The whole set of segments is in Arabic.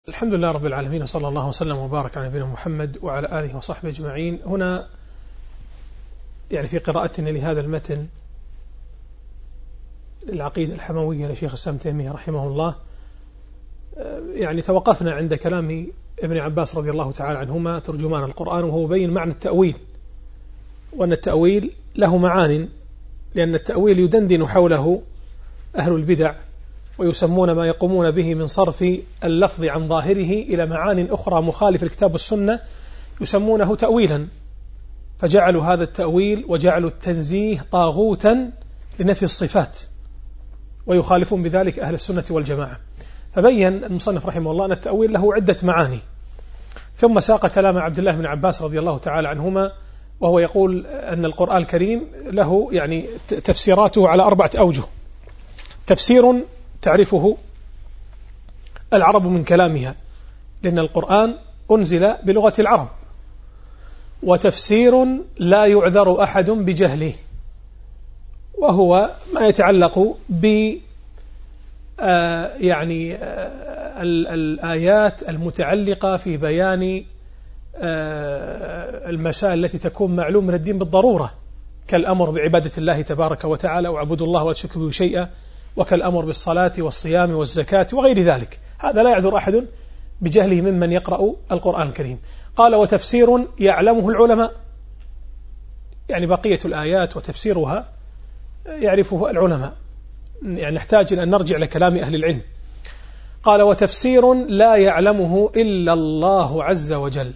الحمد لله رب العالمين، وصلى الله وسلم وبارك على نبينا محمد وعلى آله وصحبه أجمعين. هنا في قراءتنا لهذا المتن العقيدة الحموية لشيخ الإسلام تيمية رحمه الله، توقفنا عند كلام ابن عباس رضي الله تعالى عنهما ترجمان القرآن، وهو بين معنى التأويل، وأن التأويل له معان، لأن التأويل يدندن حوله أهل البدع، ويسمون ما يقومون به من صرف اللفظ عن ظاهره إلى معان أخرى مخالف الكتاب والسنة يسمونه تأويلا، فجعلوا هذا التأويل وجعلوا التنزيه طاغوتا لنفي الصفات، ويخالفون بذلك أهل السنة والجماعة. فبين المصنف رحمه الله أن التأويل له عدة معاني، ثم ساق كلام عبد الله بن عباس رضي الله تعالى عنهما، وهو يقول أن القرآن الكريم له تفسيراته على 4 أوجه. تفسير تعرفه العرب من كلامها، لأن القرآن أنزل بلغة العرب، وتفسير لا يعذر أحد بجهله، وهو ما يتعلق ب الآيات المتعلقة في بيان المسائل التي تكون معلوم من الدين بالضرورة، كالأمر بعبادة الله تبارك وتعالى واعبدوا الله ولا تشركوا به شيئا، وكالأمر بالصلاة والصيام والزكاة وغير ذلك. هذا لا يعذر أحد بجهله ممن يقرأ القرآن الكريم. قال: وتفسير يعلمه العلماء، بقية الآيات وتفسيرها يعرفه العلماء، نحتاج أن نرجع لكلام أهل العلم. قال: وتفسير لا يعلمه إلا الله عز وجل،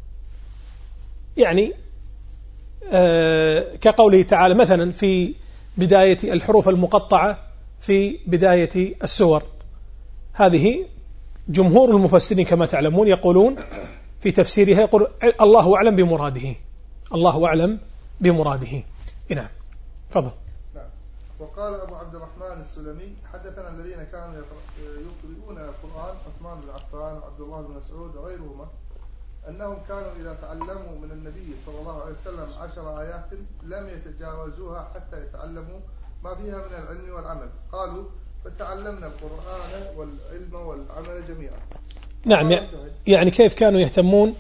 كقوله تعالى مثلا في بداية الحروف المقطعة في بداية السور، هذه جمهور المفسرين كما تعلمون يقولون في تفسيرها، يقول الله أعلم بمراده، الله أعلم بمراده. نعم، تفضل. وقال أبو عبد الرحمن السلمي: حدثنا الذين كانوا يقرؤون القرآن عثمان بن عفان وعبد الله بن مسعود وغيرهما أنهم كانوا إذا تعلموا من النبي صلى الله عليه وسلم 10 آيات لم يتجاوزوها حتى يتعلموا ما فيها من العلم والعمل. قالوا: فتعلمنا القرآن والعلم والعمل جميعا. نعم، كيف كانوا يهتمون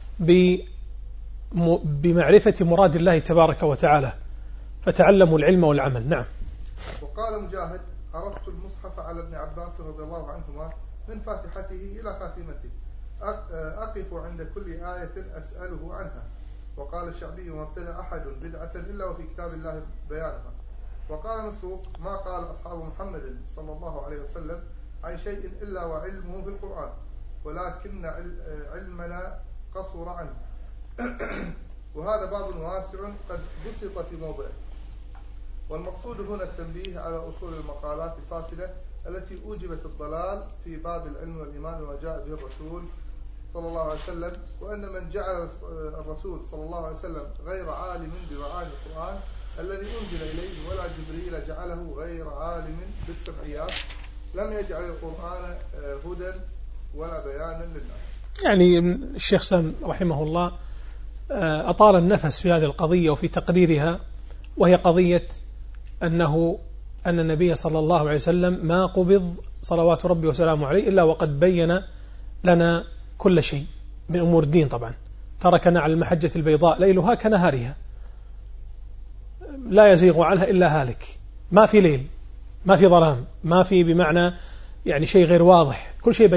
بمعرفة مراد الله تبارك وتعالى، فتعلموا العلم والعمل. نعم. وقال مجاهد: عرضت المصحف على ابن عباس رضي الله عنهما من فاتحته إلى خاتمته، أقف عند كل آية أسأله عنها. وقال الشعبي: ما ابتدأ أحد بدعة إلا وفي كتاب الله بيانها. وقال مسروق: ما قال أصحاب محمد صلى الله عليه وسلم عن شيء إلا وعلمه في القرآن، ولكن علمنا قصر عنه. وهذا باب واسع قد بسط في موضعه. والمقصود هنا التنبيه على أصول المقالات الفاسدة التي أوجبت الضلال في باب العلم والإيمان وما جاء به الرسول صلى الله عليه وسلم، وأن من جعل الرسول صلى الله عليه وسلم غير عالم بمعاني القرآن الذي أنزل إليه ولا جبريل جعله غير عالم بالسمعيات لم يجعل القرآن هدى ولا بيانا للناس. الشيخ سام رحمه الله أطال النفس في هذه القضية وفي تقريرها، وهي قضية أن النبي صلى الله عليه وسلم ما قبض صلوات ربي وسلامه عليه إلا وقد بين لنا كل شيء من أمور الدين. طبعا تركنا على المحجة البيضاء ليلها كنهارها، لا يزيغ عنها إلا هالك، ما في ليل، ما في ظلام، ما في بمعنى شيء غير واضح، كل شيء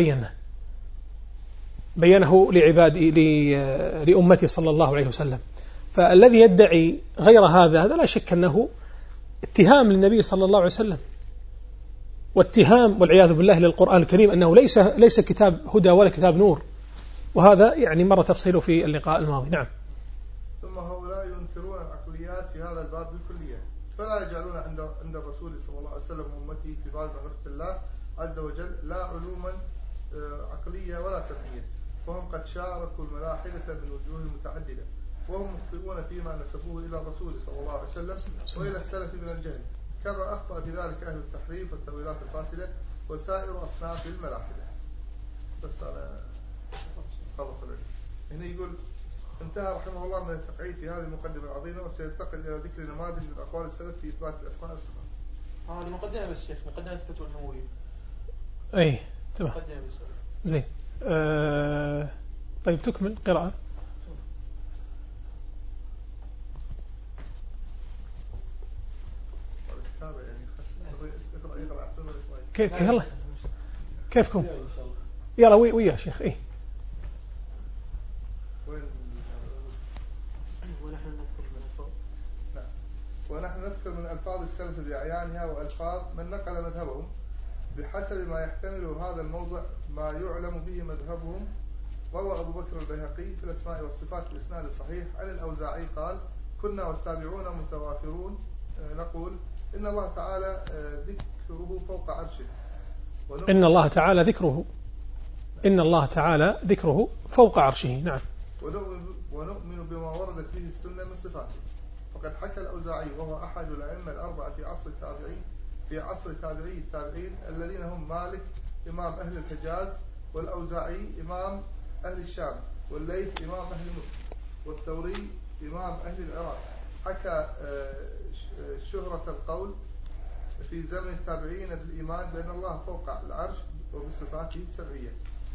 بينه لأمته صلى الله عليه وسلم. فالذي يدعي غير هذا لا شك أنه اتهام للنبي صلى الله عليه وسلم، واتهام والعياذ بالله للقرآن الكريم أنه ليس كتاب هدى ولا كتاب نور، وهذا مر تفصيله في اللقاء الماضي. نعم. ثم هؤلاء ينكرون العقليات في هذا الباب بالكلية، فلا يجعلون عند الرسول صلى الله عليه وسلم وأمته في باب معرفة الله عز وجل لا علوما عقلية ولا سمعية، وهم قد شاركوا الملاحدة من وجوه متعددة، وهم مخطئون فيما نسبوه إلى الرسول صلى الله عليه وسلم وإلى السلف من الجهل، كما أخطأ في ذلك أهل التحريف والتأويلات الفاسدة وسائر أصناف الملاحدة. بس أنا خلص عليك. هنا يقول: انتهى رحمه الله من التقعيد في هذه المقدمة العظيمة، وسينتقل إلى ذكر نماذج من أقوال السلف في إثبات الأسماء والصفات. هذه مقدمة بس شيخ، مقدمة الفتوى النووية. تمام. زين. طيب تكمل قراءة. كيف يلا كيفكم يلا ويا شيخ إيه ونحن نذكر من ألفاظ السلف بأعيانها وألفاظ من نقل مذهبهم بحسب ما يحتمل هذا الموضع ما يعلم به مذهبهم. روى أبو بكر البيهقي في الأسماء والصفات الإسناد الصحيح عن الأوزاعي قال: كنا والتابعون متوافرون نقول إن الله تعالى ذكره فوق عرشه. إن الله تعالى ذكره ذكره فوق عرشه. نعم. ونؤمن بما وردت به السنة من صفاته. فقد حكى الأوزاعي وهو أحد الأئمة الأربعة في عصر تابعي التابعين الذين هم مالك إمام أهل الحجاز، والأوزاعي إمام أهل الشام، والليث إمام أهل مصر، والثوري إمام أهل العراق. حكى شهرة القول في زمن التابعين بالإيمان بأن الله فوق العرش وبصفاته السبعية.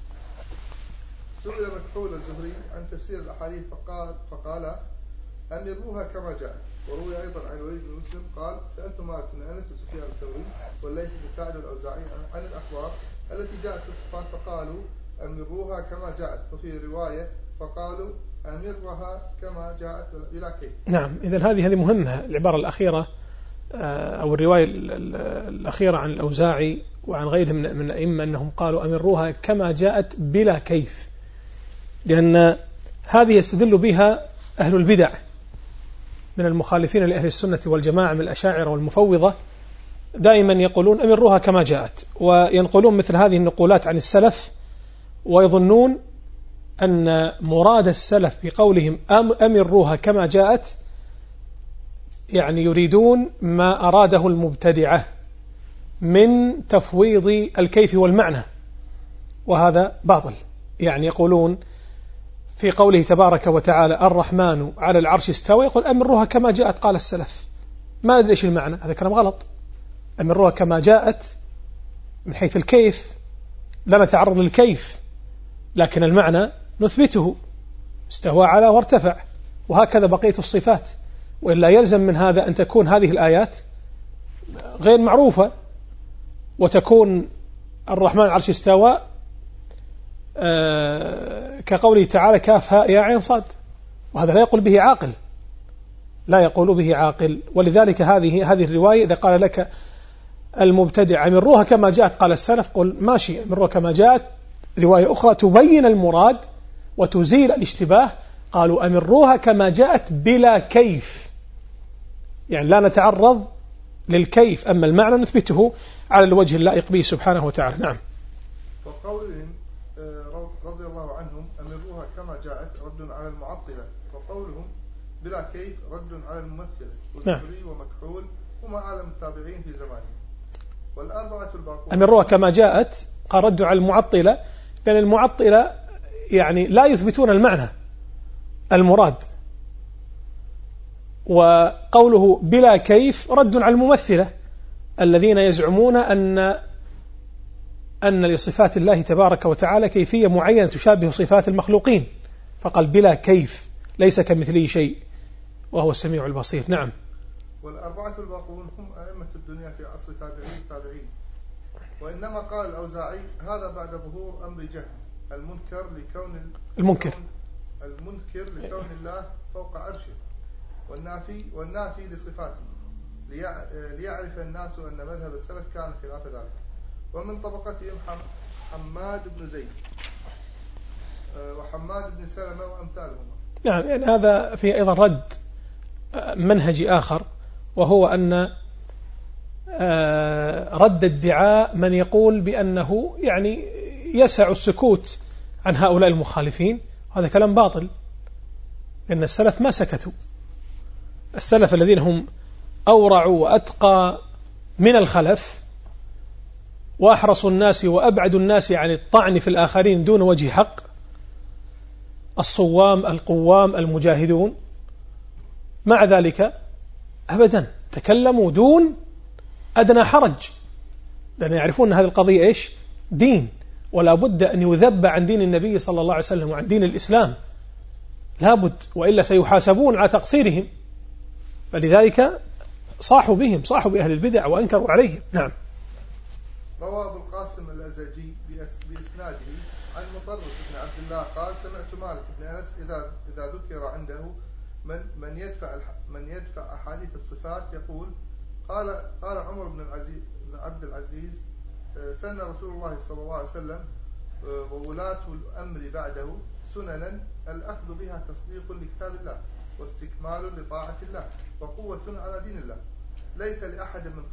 سئل مكحول الزهري عن تفسير الأحاديث فقال: أمروها كما جاءت. وروي أيضا عن الوليد بن مسلم قال: سألت مالك بن أنس وسفيان الثوري والليث بن سعد والأوزاعي عن الأخبار التي جاءت في الصفات فقالوا: أمروها كما جاءت. وفي رواية فقالوا: أمرها كما جاءت بلا كيف. نعم. إذن هذه مهمة العبارة الأخيرة أو الرواية الأخيرة عن الأوزاعي وعن غيرهم من الأئمة أنهم قالوا: أمروها كما جاءت بلا كيف، لأن هذه يستدل بها أهل البدع من المخالفين لأهل السنة والجماعة من الأشاعرة والمفوضة، دائما يقولون أمروها كما جاءت، وينقلون مثل هذه النقولات عن السلف، ويظنون أن مراد السلف بقولهم أمروها كما جاءت يعني يريدون ما أراده المبتدعة من تفويض الكيف والمعنى، وهذا باطل. يعني يقولون في قوله تبارك وتعالى: الرحمن على العرش استوى، يقول أمروها كما جاءت قال السلف. ما ندري إيش المعنى، هذا كلام غلط. أمروها كما جاءت من حيث الكيف لا نتعرض للكيف، لكن المعنى نثبته: استوى على وارتفع، وهكذا بقية الصفات. وإلا يلزم من هذا أن تكون هذه الآيات غير معروفة، وتكون الرحمن على العرش استوى كقوله تعالى: كاف هاء يا عين صاد، وهذا لا يقول به عاقل. ولذلك هذه الرواية إذا قال لك المبتدع أمروها كما جاءت قال السلف، قل ماشي، أمروها كما جاءت. رواية أخرى تبين المراد وتزيل الاشتباه، قالوا أمروها كما جاءت بلا كيف، يعني لا نتعرض للكيف، أما المعنى نثبته على الوجه اللائق به سبحانه وتعالى. نعم. وقولهم رضي الله عنهم أمروها كما جاءت رد على المعطلة، وقولهم بلا كيف رد على الممثلة والزهري ومكحول هما أعلم التابعين في زمانهم. والأربعة الباقون أمروها كما جاءت قال رد على المعطلة، لأن المعطلة يعني لا يثبتون المعنى المراد، وقوله بلا كيف رد على الممثلة الذين يزعمون أن لصفات الله تبارك وتعالى كيفية معينة تشابه صفات المخلوقين، فقال بلا كيف ليس كمثله شيء وهو السميع البصير. نعم. والأربعة الباقون هم أئمة الدنيا في عصر التابعين، وإنما قال الأوزاعي هذا بعد ظهور أمر جهل المنكر لكون الله فوق عرشه والنافي لصفاته، ليعرف الناس أن مذهب السلف كان خلاف ذلك. ومن طبقتهم حماد بن زيد وحماد بن سلمة وأمثالهم. نعم. يعني هذا فيه أيضا رد منهجي آخر، وهو أن رد ادعاء من يقول بأنه يعني يسع السكوت عن هؤلاء المخالفين، هذا كلام باطل، لأن السلف ما سكتوا. السلف الذين هم أورع وأتقى من الخلف وأحرص الناس وأبعد الناس عن الطعن في الآخرين دون وجه حق، الصوام القوام المجاهدون، مع ذلك أبدا تكلموا دون أدنى حرج، لأن يعرفون أن هذه القضية إيش؟ دين، ولا بد أن يذب عن دين النبي صلى الله عليه وسلم وعن دين الإسلام، لا بد، وإلا سيحاسبون على تقصيرهم. فلذلك صاحوا بهم، صاحوا بأهل البدع وأنكروا عليهم. نعم. روى أبو القاسم الأزاجي بإسناده عن مطرف بن عبد الله قال سمعت مالك بن أنس إذا ذكر عنده من يدفع أحاديث الصفات يقول قال عمر بن عبد العزيز سن رسول الله صلى الله عليه وسلم وولاة الأمر بعده سننا الأخذ بها تصديق لكتاب الله واستكمال لطاعة الله وقوة على دين الله، ليس لأحد من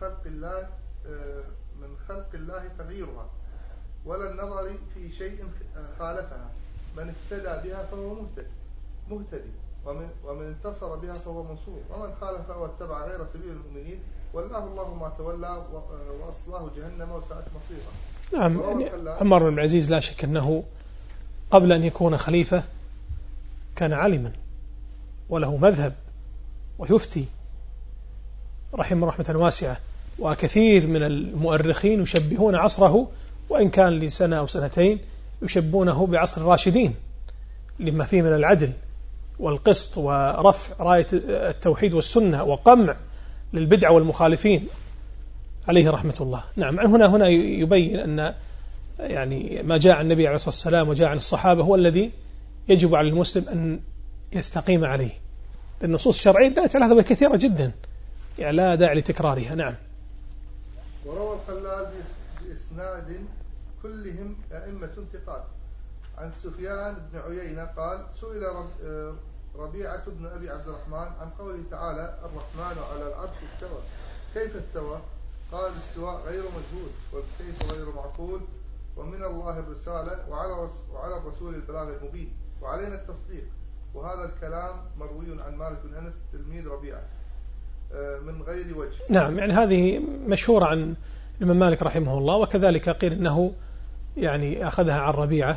خلق الله تغييرها ولا النظر في شيء خالفها، من اهتدى بها فهو مهتدي ومن انتصر بها فهو منصور، ومن خالفها واتبع غير سبيل المؤمنين والله الله ما تولى وأصلاه جهنم وساءت مصيرا. نعم. يعني عمر بن العزيز لا شك أنه قبل أن يكون خليفة كان عالما وله مذهب ويفتي رحمه رحمة واسعة، وكثير من المؤرخين يشبهون عصره وإن كان لسنة أو سنتين يشبهونه بعصر الراشدين لما فيه من العدل والقسط ورفع راية التوحيد والسنة وقمع للبدع والمخالفين عليه رحمة الله. نعم. هنا يبين أن يعني ما جاء عن النبي عليه الصلاة والسلام وجاء عن الصحابة هو الذي يجب على المسلم أن يستقيم عليه. النصوص الشرعية دلت على هذا كثيرة جدا، يعني لا داعي لتكرارها. نعم. وروى الخلال بإسناد كلهم أئمة ثقات عن سفيان بن عيينة قال سئل ربيعة بن أبي عبد الرحمن عن قوله تعالى الرحمن على العرش استوى كيف استوى؟ قال الاستواء غير مجهول والكيف غير معقول ومن الله الرسالة وعلى الرسول البلاغ المبين وعلينا التصديق. وهذا الكلام مروي عن مالك بن أنس تلميذ ربيعة من غير وجه. نعم. يعني هذه مشهورة عن الإمام مالك رحمه الله، وكذلك قيل إنه يعني أخذها عن ربيعة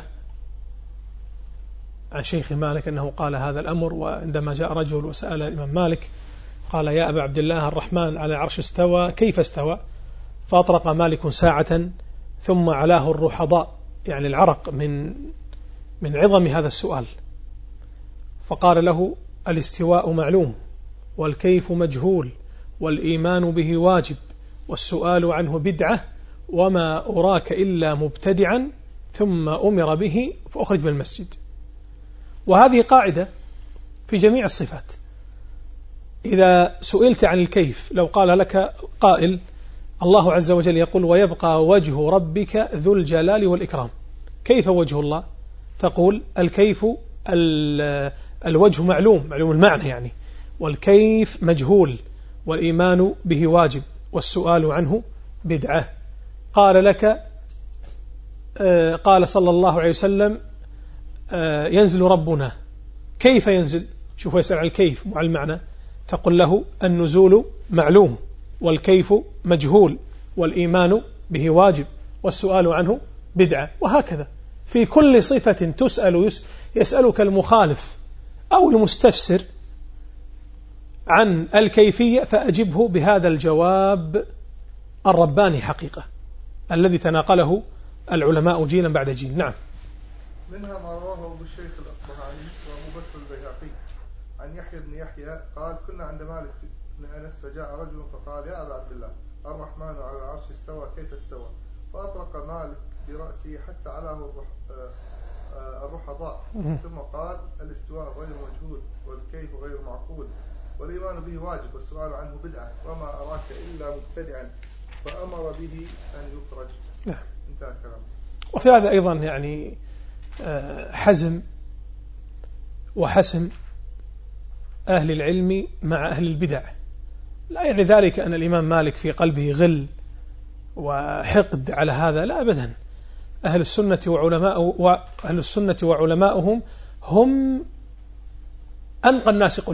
عن شيخ مالك أنه قال هذا الأمر، وعندما جاء رجل وسأل الإمام مالك قال يا أبا عبد الله الرحمن على العرش استوى كيف استوى؟ فأطرق مالك ساعة ثم علاه الرحضاء، يعني العرق من عظم هذا السؤال، فقال له الاستواء معلوم والكيف مجهول والإيمان به واجب والسؤال عنه بدعة وما أراك إلا مبتدعا، ثم أمر به فأخرج من المسجد. وهذه قاعدة في جميع الصفات. إذا سئلت عن الكيف، لو قال لك قائل الله عز وجل يقول ويبقى وجه ربك ذو الجلال والإكرام، كيف وجه الله؟ تقول الكيف الوجه معلوم المعنى يعني، والكيف مجهول والإيمان به واجب والسؤال عنه بدعة. قال لك قال صلى الله عليه وسلم ينزل ربنا، كيف ينزل؟ شوف يسأل عن الكيف مع المعنى، تقول له النزول معلوم والكيف مجهول والإيمان به واجب والسؤال عنه بدعة. وهكذا في كل صفة يسألك المخالف أو المستفسر عن الكيفية فأجبه بهذا الجواب الرباني حقيقة الذي تناقله العلماء جيلا بعد جيل. نعم. منها ما رواه أبو الشيخ الأصبهاني وأبو بكر البيهقي عن يحيى بن يحيى قال كنا عند مالك بن أنس فجاء رجل فقال يا أبا عبد الله الرحمن على العرش استوى كيف استوى؟ فأطرق مالك برأسه حتى علاه الرحضاء ثم قال الاستواء غير مجهول والكيف غير معقول والإيمان به واجب والسؤال عنه بدعة وما أراك إلا مبتدعا فأمر به أن يخرج. نعم. انتهى الكلام. وفي هذا أيضا يعني حزم وحسم أهل العلم مع أهل البدع، لا يعني ذلك أن الإمام مالك في قلبه غل وحقد على هذا، لا أبدا. أهل السنة وعلماؤهم هم أنقى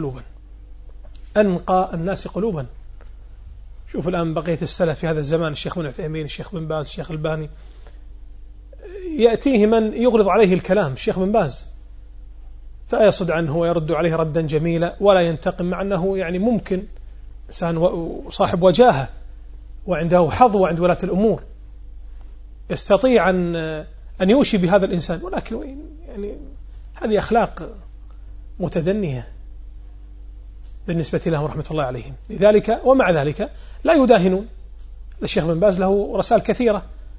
الناس قلوبا. شوف الآن بقية السلف في هذا الزمان، الشيخ بن عثيمين، الشيخ بن باز، الشيخ الباني، يأتيه من يغلظ عليه الكلام، الشيخ بن باز، فيصد عنه ويرد عليه ردا جميلا ولا ينتقم، مع أنه يعني ممكن إنسان صاحب وجاهة وعنده حظ وعند ولاة الأمور، يستطيع أن يوشي بهذا الإنسان، ولكن يعني هذه أخلاق متدنية بالنسبة لهم رحمة الله عليهم. لذلك ومع ذلك لا يداهنون. الشيخ بن باز له رسائل كثيرة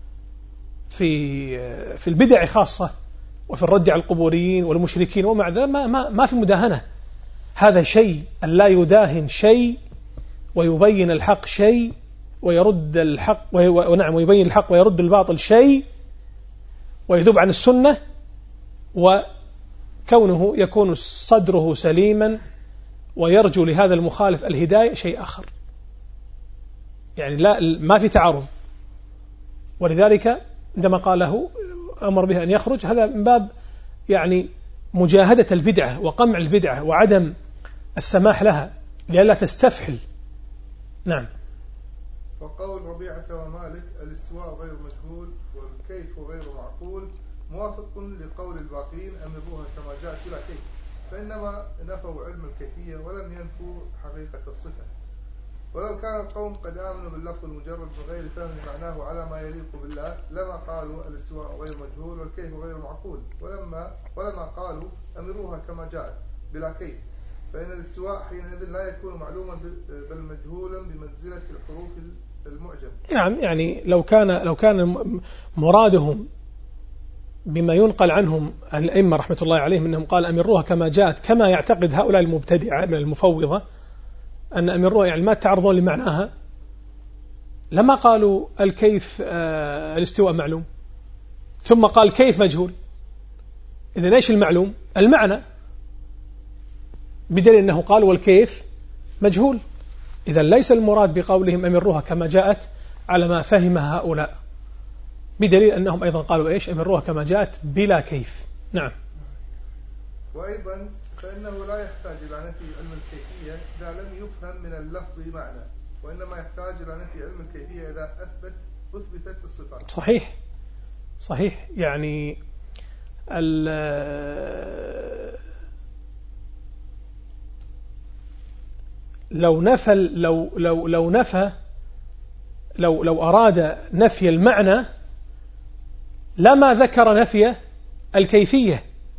في البدع خاصة وفي الرد على القبوريين والمشركين، ومع ذلك ما في مداهنة. هذا شيء أن لا يداهن شيء ويبين الحق شيء ويرد الحق ونعم ويبين الحق ويرد الباطل شيء ويذوب عن السنة، وكونه يكون صدره سليما ويرجو لهذا المخالف الهداية شيء آخر. يعني ما في تعارض. ولذلك عندما قاله أمر به أن يخرج، هذا من باب يعني مجاهدة البدعة وقمع البدعة وعدم السماح لها لئلا تستفحل. نعم. وقول ربيعة ومالك الاستواء غير مجهول والكيف غير معقول موافق لقول الباقين أمروها كما جاءت بلا كيف، فإنما نفوا علم الكيفية ولم ينفوا حقيقة الصفة. ولو كان القوم قد آمنوا باللفظ المجرد بغير فهم معناه على ما يليق بالله لما قالوا الاستواء غير مجهول والكيف غير معقول، ولما قالوا أمروها كما جاءت بلا كيف، فإن الاستواء حينئذ لا يكون معلوما بل مجهولا بمنزلة الحروف المعجم. نعم، يعني لو كان مرادهم بما ينقل عنهم الأئمة رحمة الله عليهم أنهم قال أمروها كما جاءت، كما يعتقد هؤلاء المبتدعة من المفوضة أن أمروها يعني ما تعرضون لمعناها، لما قالوا الكيف الاستواء معلوم ثم قال كيف مجهول. إذن إيش المعلوم؟ المعنى، بدليل أنه قال والكيف مجهول. إذن ليس المراد بقولهم أمروها كما جاءت على ما فهمها هؤلاء، بدليل أنهم أيضا قالوا إيش؟ أمروها كما جاءت بلا كيف. نعم. وأيضا فإنه لا يحتاج إلى نفي علم الكيفية إذا لم يفهم من اللفظ معنى، وإنما يحتاج إلى نفي علم الكيفية إذا أثبتت الصفات. صحيح. يعني لو أراد نفي المعنى لما ذكر نفي الكيفية،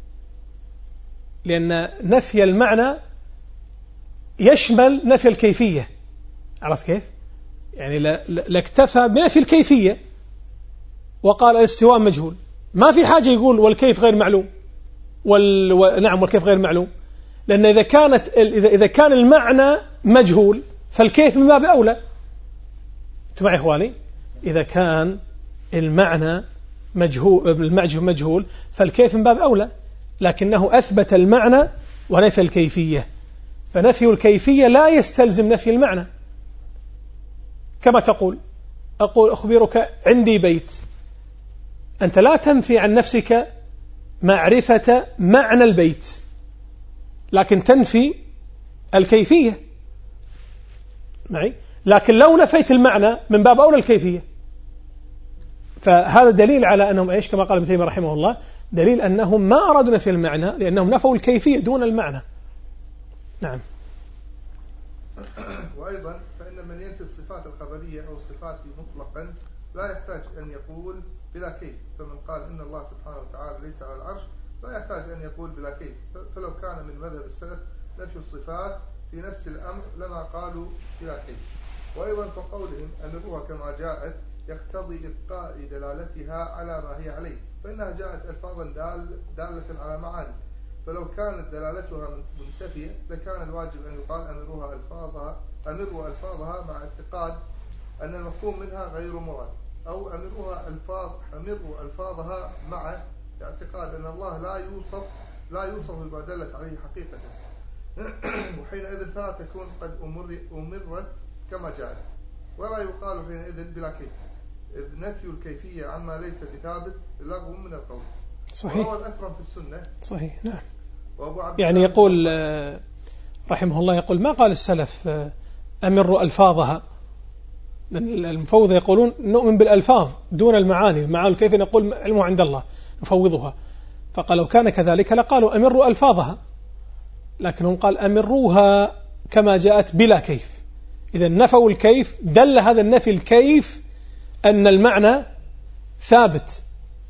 لأن نفي المعنى يشمل نفي الكيفية. عرفت كيف؟ يعني لاكتفى بنفي الكيفية وقال الاستواء مجهول، ما في حاجة يقول والكيف غير معلوم نعم والكيف غير معلوم، لأن إذا كان المعنى مجهول فالكيف من باب أولى. أنتم معي إخواني؟ إذا كان المعنى مجهول فالكيف من باب أولى، لكنه أثبت المعنى ونفي الكيفية، فنفي الكيفية لا يستلزم نفي المعنى. كما أقول أخبرك عندي بيت، أنت لا تنفي عن نفسك معرفة معنى البيت، لكن تنفي الكيفية معي. لكن لو نفيت المعنى من باب أولى الكيفية، فهذا دليل على أنهم إيش؟ كما قال ابن تيمية رحمه الله، دليل أنهم ما أرادوا نفي المعنى لأنهم نفوا الكيفية دون المعنى. نعم. وأيضا فإن من ينفي الصفات الخبرية أو الصفات مطلقا لا يحتاج أن يقول بلا كيف، فمن قال إن الله سبحانه وتعالى ليس على العرش لا يحتاج أن يقول بلا كيف، فلو كان من مذهب السلف نفي الصفات في نفس الأمر لما قالوا بلا كيف. وأيضا فقولهم أمروها كما جاءت يقتضي إبقاء دلالتها على ما هي عليه، فإنها جاءت ألفاظا دالة على معاني، فلو كانت دلالتها منتفية لكان الواجب أن يقال أمروا ألفاظها مع اعتقاد أن المفهوم منها غير مراد، أو أمروا ألفاظها مع اعتقاد أن الله لا يوصف بما دلت عليه حقيقة، وحينئذ فلا تكون قد أمرت كما جاءت، ولا يقال حينئذ بلا كيف، إذ نفي الكيفية عما ليس بثابت لغو من القول. صحيح. وهو الأثرم في السنة. صحيح. نعم. يعني يقول رحمه الله، يقول ما قال السلف أمروا ألفاظها، المفوضة يقولون نؤمن بالألفاظ دون المعاني كيف نقول علمه عند الله نفوضها، فقال لو كان كذلك لقالوا أمروا ألفاظها، لكنهم قال أمروها كما جاءت بلا كيف. إذا نفوا الكيف، دل هذا النفي الكيف أن المعنى ثابت،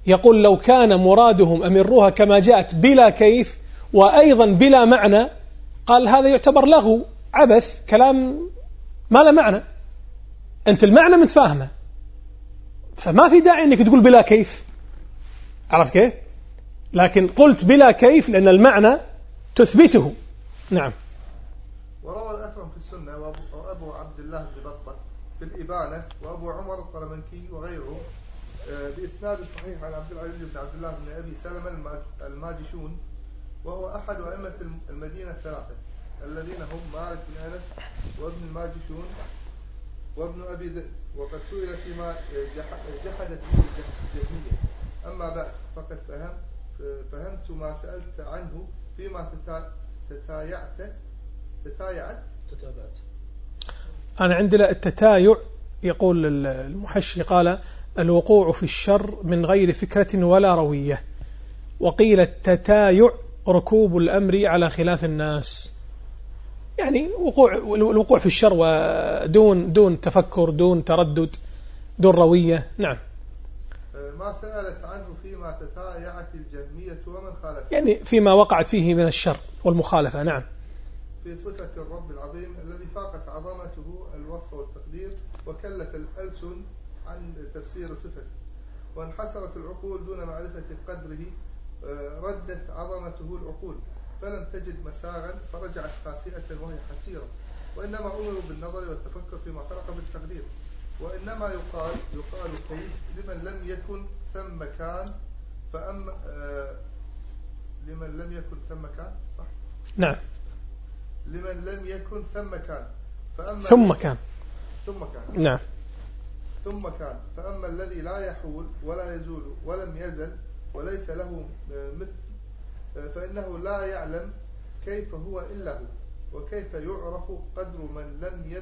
يقول لو كان مرادهم أمروها كما جاءت بلا كيف وأيضا بلا معنى، قال هذا يعتبر لغو عبث كلام ما له معنى، أنت المعنى متفاهمة، فما في داعي أنك تقول بلا كيف. عرفت كيف؟ لكن قلت بلا كيف لأن المعنى تثبته. نعم. وروى الأثرم في السنة وأبو عبد الله بن بطة في الإبانة وأبو عمر الطلمنكي وغيره بإسناد صحيح عن عبد العزيز بن عبد الله بن أبي سلمة الماجشون، وهو أحد أئمة المدينة الثلاثة الذين هم مالك بن أنس وابن الماجشون وابن أبي ذئب، وقد سئل فيما جحدت به الجهمية. أما بعد فقد فهمت ما سألت عنه فيما تتابعت. أنا عندنا التتايع، يقول المحشي قال الوقوع في الشر من غير فكرة ولا روية، وقيل التتايع ركوب الأمر على خلاف الناس، يعني الوقوع في الشر ودون تفكر، دون تردد، دون روية. نعم. ما سألت عنه فيما تتايعت الجهمية ومن خالفها، يعني فيما وقعت فيه من الشر والمخالفة. نعم. في صفة الرب العظيم الذي فاقت عظمته الوصف والتقدير وكلت الألسن عن تفسير صفته، وانحسرت العقول دون معرفة قدره، ردت عظمته العقول فلم تجد مساغا فرجعت خاسئة وهي حسيرة، وإنما أمروا بالنظر والتفكر فيما خلق بالتقدير. وإنما يقال كيف لمن لم يكن ثم كان، فأما لمن لم يكن ثم كان، صح؟ نعم. لمن لم يكن ثم كان، فأما ثم كان. نعم. ثم كان. فأما الذي لا يحول ولا يزول ولم يزل وليس له مثل فإنه لا يعلم كيف هو إلا هو، وكيف يعرف قدر من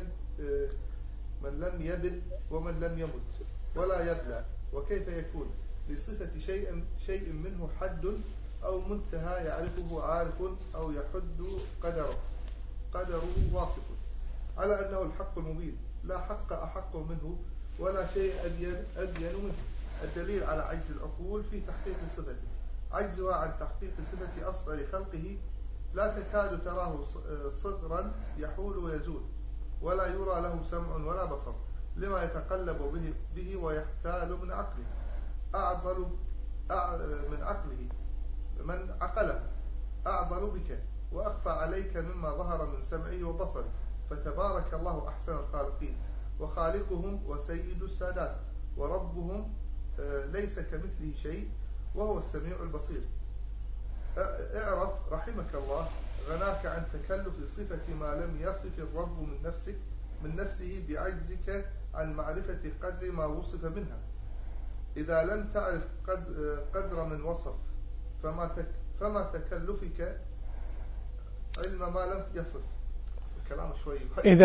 لم يبل ومن لم يمت ولا يبلى، وكيف يكون لصفة شيء منه حد أو منتهى يعرفه عارف أو يحد قدره واصف، على أنه الحق المبين لا حق أحق منه ولا شيء أبين منه. الدليل على عجز العقول في تحقيق صفته، عجزها عن تحقيق صفة أصغر خلقه لا تكاد تراه صغرا يحول ويزول، ولا يرى له سمع ولا بصر لما يتقلب به ويحتال من عقله، أعضل من عقله من عقله أعضل بك وأخفى عليك مما ظهر من سمعه وبصره، فتبارك الله أحسن الخالقين وخالقهم وسيد السادات وربهم ليس كمثله شيء وهو السميع البصير. اعرف رحمك الله غناك عن تكلف صفة ما لم يصف الرب من نفسه بعجزك عن معرفة قدر ما وصف منها. إذا لم تعرف قدر من وصف فما تكلفك علم ما لم يصف. كلام شوي.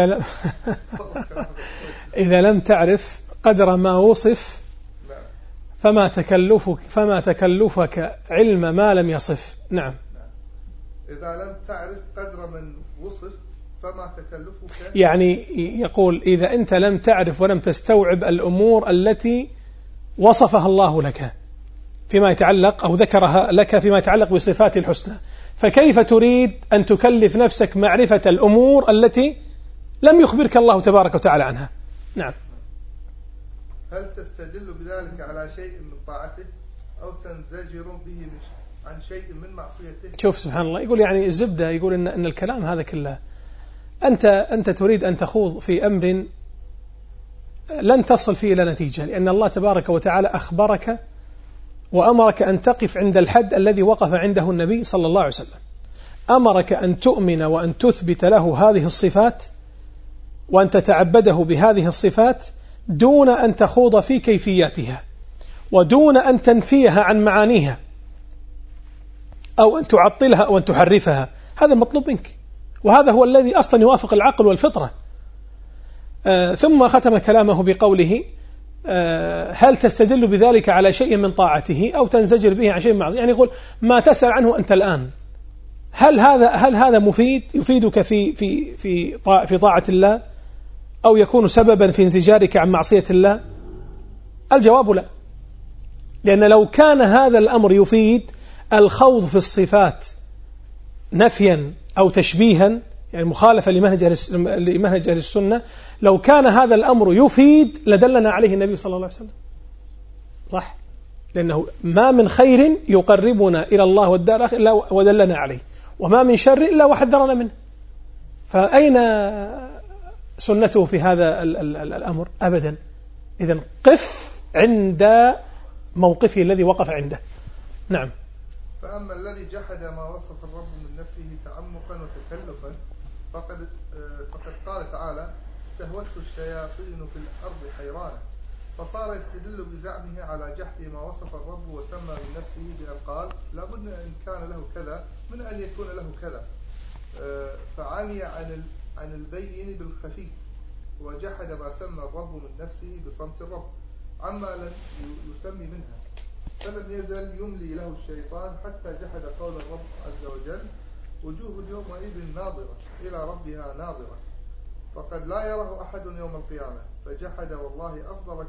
إذا لم تعرف قدر ما وصف فما تكلفك علم ما لم يصف. نعم. إذا لم تعرف قدر من وصف فما تكلفك، يعني يقول إذا أنت لم تعرف ولم تستوعب الأمور التي وصفها الله لك فيما يتعلق أو ذكرها لك فيما يتعلق بصفات الحسنى، فكيف تريد أن تكلف نفسك معرفة الأمور التي لم يخبرك الله تبارك وتعالى عنها؟ نعم. هل تستدل بذلك على شيء من طاعته أو تنزجر به عن شيء من معصيته؟ شوف سبحان الله، يقول يعني الزبدة، يقول إن الكلام هذا كله أنت تريد أن تخوض في أمر لن تصل فيه إلى نتيجة، لأن الله تبارك وتعالى أخبرك وأمرك أن تقف عند الحد الذي وقف عنده النبي صلى الله عليه وسلم. أمرك أن تؤمن وأن تثبت له هذه الصفات وأن تتعبده بهذه الصفات دون أن تخوض في كيفياتها ودون أن تنفيها عن معانيها أو أن تعطلها أو أن تحرفها. هذا مطلوب منك، وهذا هو الذي أصلا يوافق العقل والفطرة. ثم ختم كلامه بقوله هل تستدل بذلك على شيء من طاعته أو تنزجر به عن شيء من معصيته؟ يعني يقول ما تسأل عنه أنت الآن، هل هذا يفيدك في طاعة الله أو يكون سببا في انزجارك عن معصية الله؟ الجواب لا. لأن لو كان هذا الأمر يفيد الخوض في الصفات نفيا أو تشبيها، يعني مخالفة لمنهج أهل السنة، لو كان هذا الأمر يفيد لدلنا عليه النبي صلى الله عليه وسلم، صح؟ لأنه ما من خير يقربنا إلى الله والدار الآخرة إلا ودلنا عليه، وما من شر إلا وحذرنا منه. فأين سنته في هذا الأمر؟ أبدا. إذن قف عند موقفه الذي وقف عنده. نعم. فأما الذي جحد ما وصف الرب من نفسه تعمقا وتكلفا فقد قال تعالى: استهوته الشياطين في الأرض حيرانة، فصار يستدل بزعمه على جحد ما وصف الرب وسمى من نفسه بأن قال: لابد أن كان له كذا من أن يكون له كذا، فعمي عن البين بالخفي، وجحد ما سمى الرب من نفسه بصمت الرب عما لم يسمي منها، فلم يزل يملي له الشيطان حتى جحد قول الرب عز وجل: وجوه يومئذ ناظرة إلى ربها ناظرة، فقد لا يره أحد يوم القيامة، فجحد والله أفضل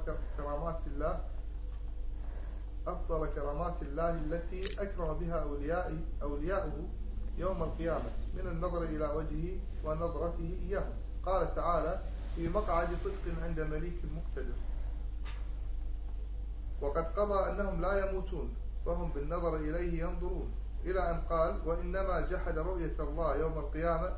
كرامات الله التي أكرم بها أولياؤه يوم القيامة من النظر إلى وجهه ونظرته إياهم. قال تعالى: في مقعد صدق عند مليك مقتدر. وقد قضى أنهم لا يموتون فهم بالنظر إليه ينظرون، إلى أن قال: وإنما جحد رؤية الله يوم القيامة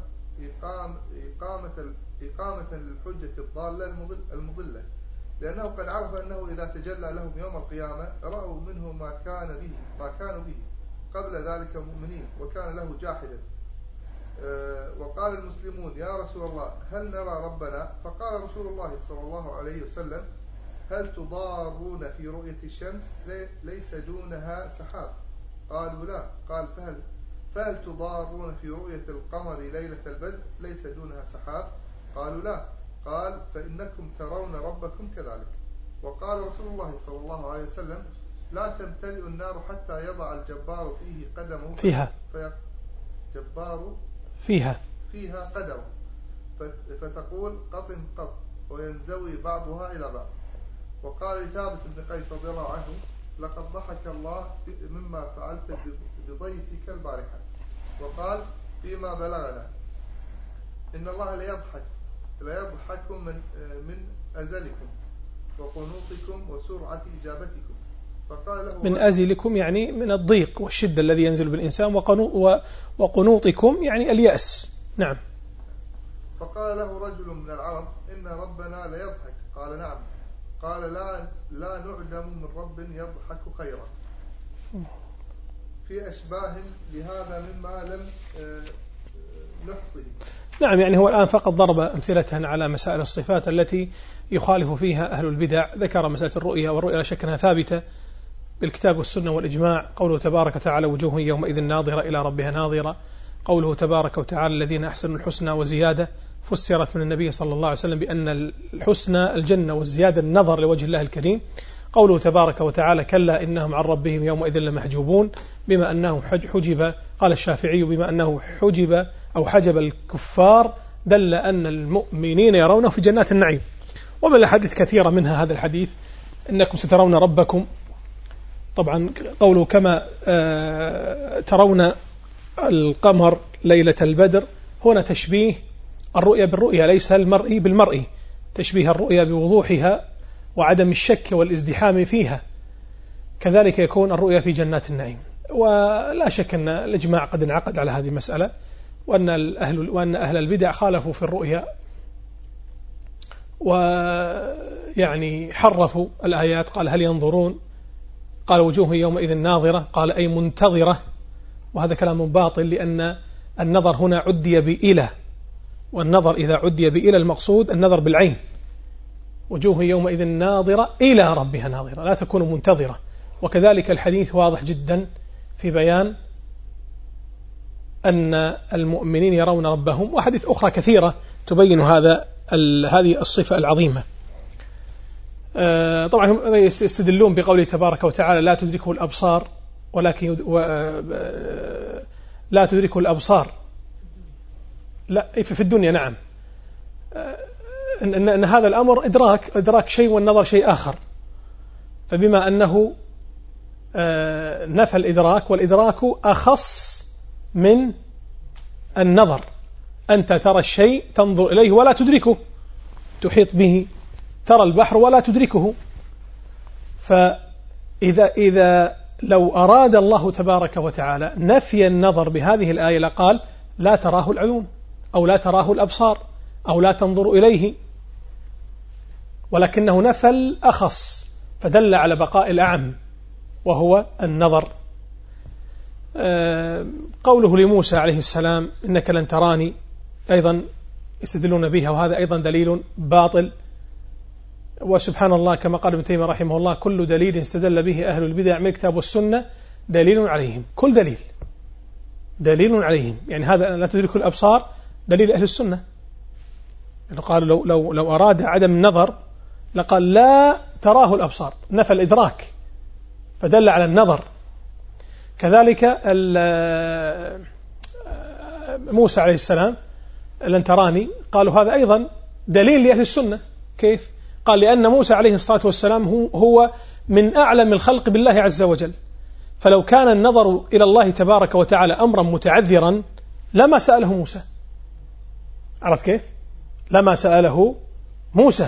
إقامة للحجة الضالة المضلة، لأنه قد عرف أنه إذا تجلى لهم يوم القيامة رأوا منه ما كانوا به قبل ذلك مؤمنين، وكان له جاحدا. وقال المسلمون: يا رسول الله هل نرى ربنا؟ فقال رسول الله صلى الله عليه وسلم: هل تضارون في رؤية الشمس ليس دونها سحاب؟ قالوا لا. قال: فهل تضارون في رؤية القمر ليلة البدر ليس دونها سحاب؟ قالوا لا. قال: فإنكم ترون ربكم كذلك. وقال رسول الله صلى الله عليه وسلم: لا تمتلئ النار حتى يضع الجبار فيه قدمه فيها قدمه فتقول قط قط، وينزوي بعضها إلى بعض. وقال لثابت بن قيس رضي الله عنه: لقد ضحك الله مما فعلت بضيفك البارحة. وقال فيما بلغنا: إن الله ليضحك من أزلكم وقنوطكم وسرعة إجابتكم. فقال له: من أزلكم يعني من الضيق والشدة الذي ينزل بالإنسان، وقنوطكم يعني اليأس. نعم. فقال له رجل من العرب: إن ربنا ليضحك. قال: نعم. قال: لا نعدم من رب يضحك خيرا. في أشباه لهذا مما لم نحصه. نعم، يعني هو الآن فقط ضرب أمثلة على مسائل الصفات التي يخالف فيها أهل البدع. ذكر مسألة الرؤية، والرؤية لا شك أنها ثابتة بالكتاب والسنة والإجماع. قوله تبارك وتعالى: وجوه يومئذ ناظرة إلى ربها ناظرة. قوله تبارك وتعالى: الذين أحسنوا الحسنى وزيادة، فسرت من النبي صلى الله عليه وسلم بأن الحسنى الجنة والزيادة النظر لوجه الله الكريم. قوله تبارك وتعالى: كلا إنهم عن ربهم يومئذ لمحجوبون، بما أنه حجب. قال الشافعي: بما أنه حجب أو حجب الكفار دل أن المؤمنين يرونه في جنات النعيم. وبالأحاديث كثيرة منها هذا الحديث: إنكم سترون ربكم. طبعا قوله كما ترون القمر ليلة البدر، هنا تشبيه الرؤيا بالرؤيا، ليس المرئي بالمرئي، تشبيه الرؤيا بوضوحها وعدم الشك والازدحام فيها. كذلك يكون الرؤيا في جنات النعيم. ولا شك أن الإجماع قد انعقد على هذه المسألة، وأن أهل البدع خالفوا في الرؤيا، ويعني حرفوا الآيات. قال: هل ينظرون؟ قال: وجوه يومئذ ناظرة، قال: أي منتظرة. وهذا كلام باطل، لأن النظر هنا عدي بإلى، والنظر إذا عدي بإلى المقصود النظر بالعين. وجوه يومئذ ناظرة إلى ربها ناظرة، لا تكون منتظرة. وكذلك الحديث واضح جدا في بيان أن المؤمنين يرون ربهم، وحديث أخرى كثيرة تبين هذه الصفة العظيمة. طبعا هم يستدلون بقوله تبارك وتعالى: لا تدركه الأبصار ولكن لا تدركه الأبصار، لا في الدنيا. نعم، إن هذا الأمر إدراك شيء والنظر شيء آخر. فبما أنه نفى الإدراك، والإدراك أخص من النظر. أنت ترى الشيء تنظر إليه ولا تدركه، تحيط به، ترى البحر ولا تدركه. فإذا لو أراد الله تبارك وتعالى نفي النظر بهذه الآية لقال لا تراه العيون، أو لا تراه الأبصار، أو لا تنظر إليه، ولكنه نفى الأخص فدل على بقاء الأعم وهو النظر. قوله لموسى عليه السلام إنك لن تراني أيضا يستدلون بها، وهذا أيضا دليل باطل. وسبحان الله كما قال ابن تيمية رحمه الله كل دليل استدل به أهل البدع من الكتاب والسنة دليل عليهم. كل دليل عليهم، يعني هذا لا تدرك الأبصار دليل أهل السنة. قالوا لو أراد عدم النظر لقال لا تراه الأبصار، نفى الإدراك فدل على النظر. كذلك موسى عليه السلام لن تراني، قالوا هذا أيضا دليل لأهل السنة. كيف؟ قال لأن موسى عليه الصلاة والسلام هو من أعلم الخلق بالله عز وجل، فلو كان النظر إلى الله تبارك وتعالى أمرا متعذرا لما سأله موسى. عرفت كيف؟ لما سأله موسى،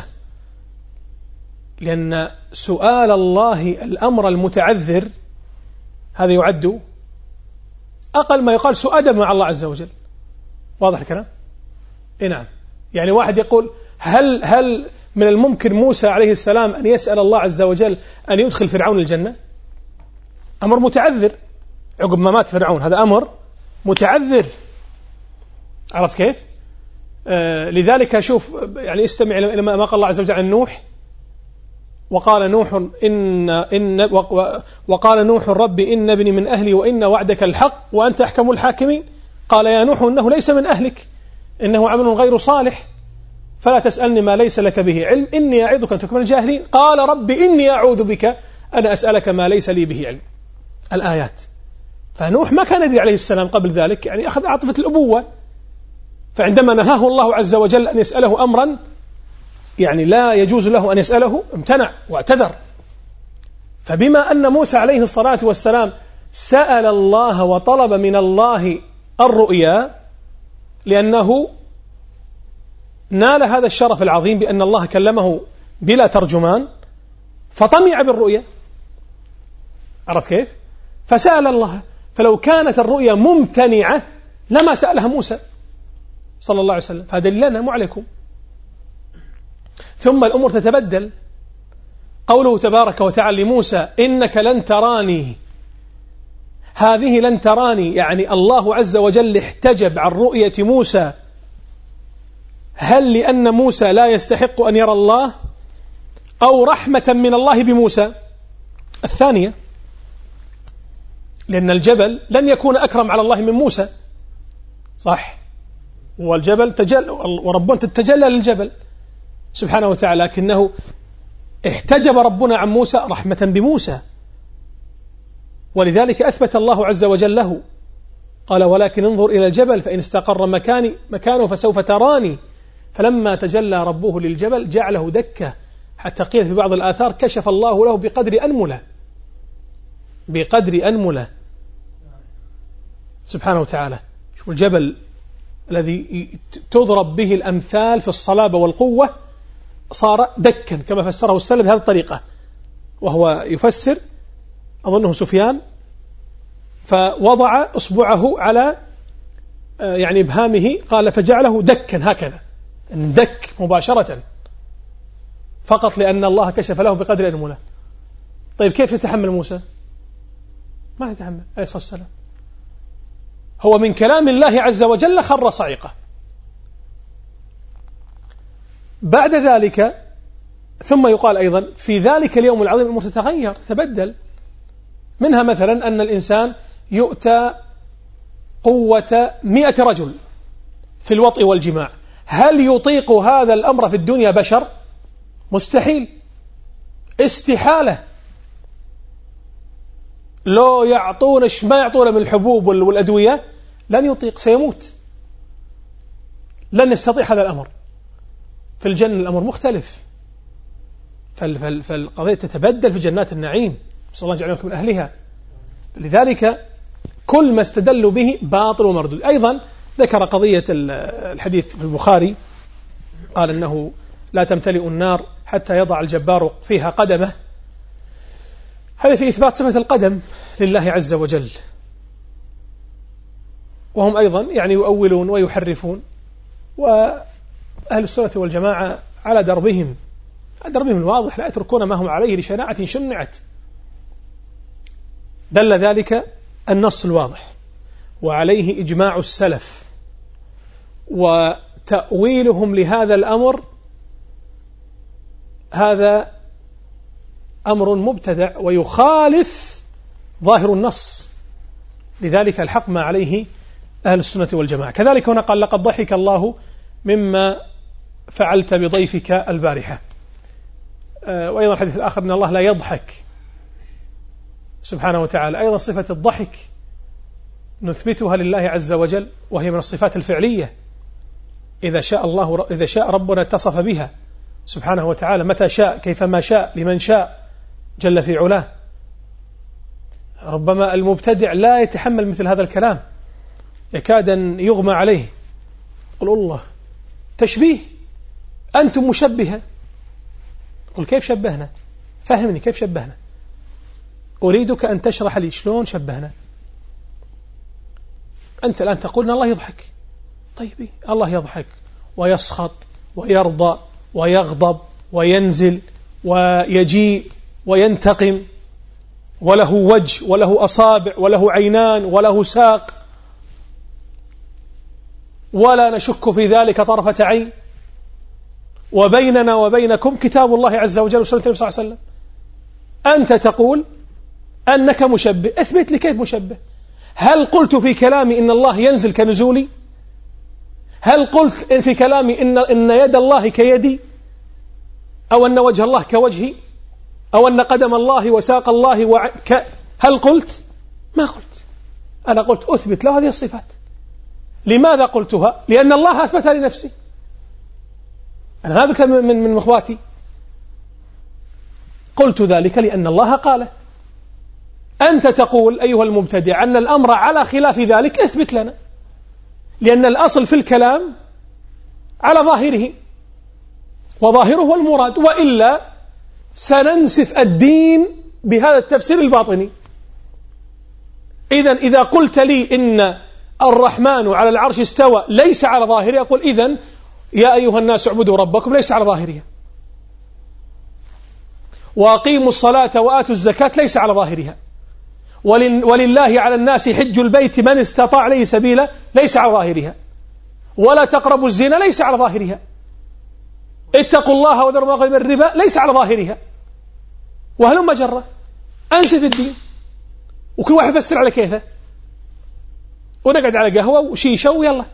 لأن سؤال الله الأمر المتعذر هذا يعد أقل ما يقال سؤال مع الله عز وجل. واضح الكلام؟ نعم. يعني واحد يقول هل من الممكن موسى عليه السلام أن يسأل الله عز وجل أن يدخل فرعون الجنة؟ أمر متعذر عقب ما مات فرعون، هذا أمر متعذر. عرفت كيف؟ لذلك شوف يعني استمع إلى ما قال الله عز وجل عن نوح. وقال نوح رب إن ابني من أهلي وإن وعدك الحق وأنت أحكم الحاكمين. قال يا نوح إنه ليس من أهلك إنه عمل غير صالح فلا تسألني ما ليس لك به علم إني أعظك أن تكون من الجاهلين. قال رب إني أعوذ بك أن أسألك ما ليس لي به علم. الآيات. فنوح ما كان يدري عليه السلام قبل ذلك، يعني أخذ عاطفة الأبوة، فعندما نهاه الله عز وجل أن يسأله أمرا يعني لا يجوز له أن يسأله امتنع واعتذر. فبما أن موسى عليه الصلاة والسلام سأل الله وطلب من الله الرؤيا لأنه نال هذا الشرف العظيم بأن الله كلمه بلا ترجمان فطمع بالرؤيا. عرفت كيف؟ فسأل الله. فلو كانت الرؤيا ممتنعة لما سألها موسى صلى الله عليه وسلم، فهذا لنا مو عليكم. ثم الأمور تتبدل. قوله تبارك وتعالى لموسى إنك لن تراني، هذه لن تراني يعني الله عز وجل احتجب عن رؤية موسى. هل لأن موسى لا يستحق أن يرى الله أو رحمة من الله بموسى؟ الثانية، لأن الجبل لن يكون أكرم على الله من موسى، صح؟ والجبل وربنا تتجلى للجبل سبحانه وتعالى، لكنه احتجب ربنا عن موسى رحمة بموسى، ولذلك أثبت الله عز وجل له قال ولكن انظر إلى الجبل فإن استقر مكانه فسوف تراني. فلما تجلى ربه للجبل جعله دكة، حتى قيل في بعض الآثار كشف الله له بقدر أنملة سبحانه وتعالى. شوف الجبل الذي تضرب به الأمثال في الصلابة والقوة صار دكا كما فسره السلف بهذه الطريقة، وهو يفسر أظنه سفيان فوضع أصبعه على يعني إبهامه قال فجعله دكا هكذا، دك مباشرة فقط لأن الله كشف له بقدر أنملة. طيب كيف يتحمل موسى؟ ما يتحمل عليه الصلاة والسلام، هو من كلام الله عز وجل خر صعقة. بعد ذلك ثم يقال أيضا في ذلك اليوم العظيم الأمور تتغير تتبدل، منها مثلا أن الإنسان يؤتى قوة 100 رجل في الوطء والجماع، هل يطيق هذا الأمر في الدنيا بشر؟ مستحيل، استحالة. لو يعطون ما يعطون من الحبوب والأدوية لن يطيق، سيموت، لن يستطيع هذا الأمر. في الجنة الأمر مختلف، فالقضية تتبدل في جنات النعيم صلى الله عليه وسلم من أهلها. لذلك كل ما استدلوا به باطل ومردود. أيضا ذكر قضية الحديث في البخاري قال أنه لا تمتلئ النار حتى يضع الجبار فيها قدمه. هذا في إثبات صفة القدم لله عز وجل. وهم أيضا يعني يؤولون ويحرفون، وأهل السنة والجماعة على دربهم الواضح، لا يتركون ما هم عليه لشناعة شنعت. دل ذلك النص الواضح، وعليه إجماع السلف، وتأويلهم لهذا الأمر هذا أمر مبتدع ويخالف ظاهر النص. لذلك الحق ما عليه أهل السنة والجماعة. كذلك هنا قال لقد ضحك الله مما فعلت بضيفك البارحة. وأيضا الحديث الآخر أن الله لا يضحك سبحانه وتعالى. أيضا صفة الضحك نثبتها لله عز وجل، وهي من الصفات الفعلية إذا شاء ربنا اتصف بها سبحانه وتعالى متى شاء كيفما شاء لمن شاء جل في علاه. ربما المبتدع لا يتحمل مثل هذا الكلام، يكاد أن يغمى عليه. قل الله تشبيه، أنتم مشبهة. قل كيف شبهنا؟ فهمني كيف شبهنا، أريدك أن تشرح لي شلون شبهنا. أنت الآن تقول أن الله يضحك. طيب الله يضحك ويسخط ويرضى ويغضب وينزل ويجيء وينتقم، وله وجه وله أصابع وله عينان وله ساق، ولا نشك في ذلك طرفة عين. وبيننا وبينكم كتاب الله عز وجل وسنة النبي صلى الله عليه وسلم. أنت تقول أنك مشبه، اثبت لي كيف مشبه. هل قلت في كلامي إن الله ينزل كنزولي؟ هل قلت في كلامي إن يد الله كيدي، أو أن وجه الله كوجهي، أو أن قدم الله وساق الله هل قلت؟ ما قلت. أنا قلت أثبت له هذه الصفات. لماذا قلتها؟ لأن الله أثبتها لنفسه. أنا ما بكلم من أخواتي، قلت ذلك لأن الله قاله. أنت تقول أيها المبتدع أن الأمر على خلاف ذلك، اثبت لنا، لأن الأصل في الكلام على ظاهره، وظاهره هو المراد، وإلا سننسف الدين بهذا التفسير الباطني. إذا قلت لي إن الرحمن على العرش استوى ليس على ظاهره، أقول إذن يا أيها الناس اعبدوا ربكم ليس على ظاهرها، وأقيموا الصلاة وآتوا الزكاة ليس على ظاهرها، ولله على الناس حج البيت من استطاع عليه سبيلا ليس على ظاهرها، ولا تقربوا الزنا ليس على ظاهرها، اتقوا الله وذروا ما بقي الربا ليس على ظاهرها. وهلم جرة، أنسف الدين، وكل واحد يفسر على كيفه، ونقعد على قهوة وشيشة ويلا.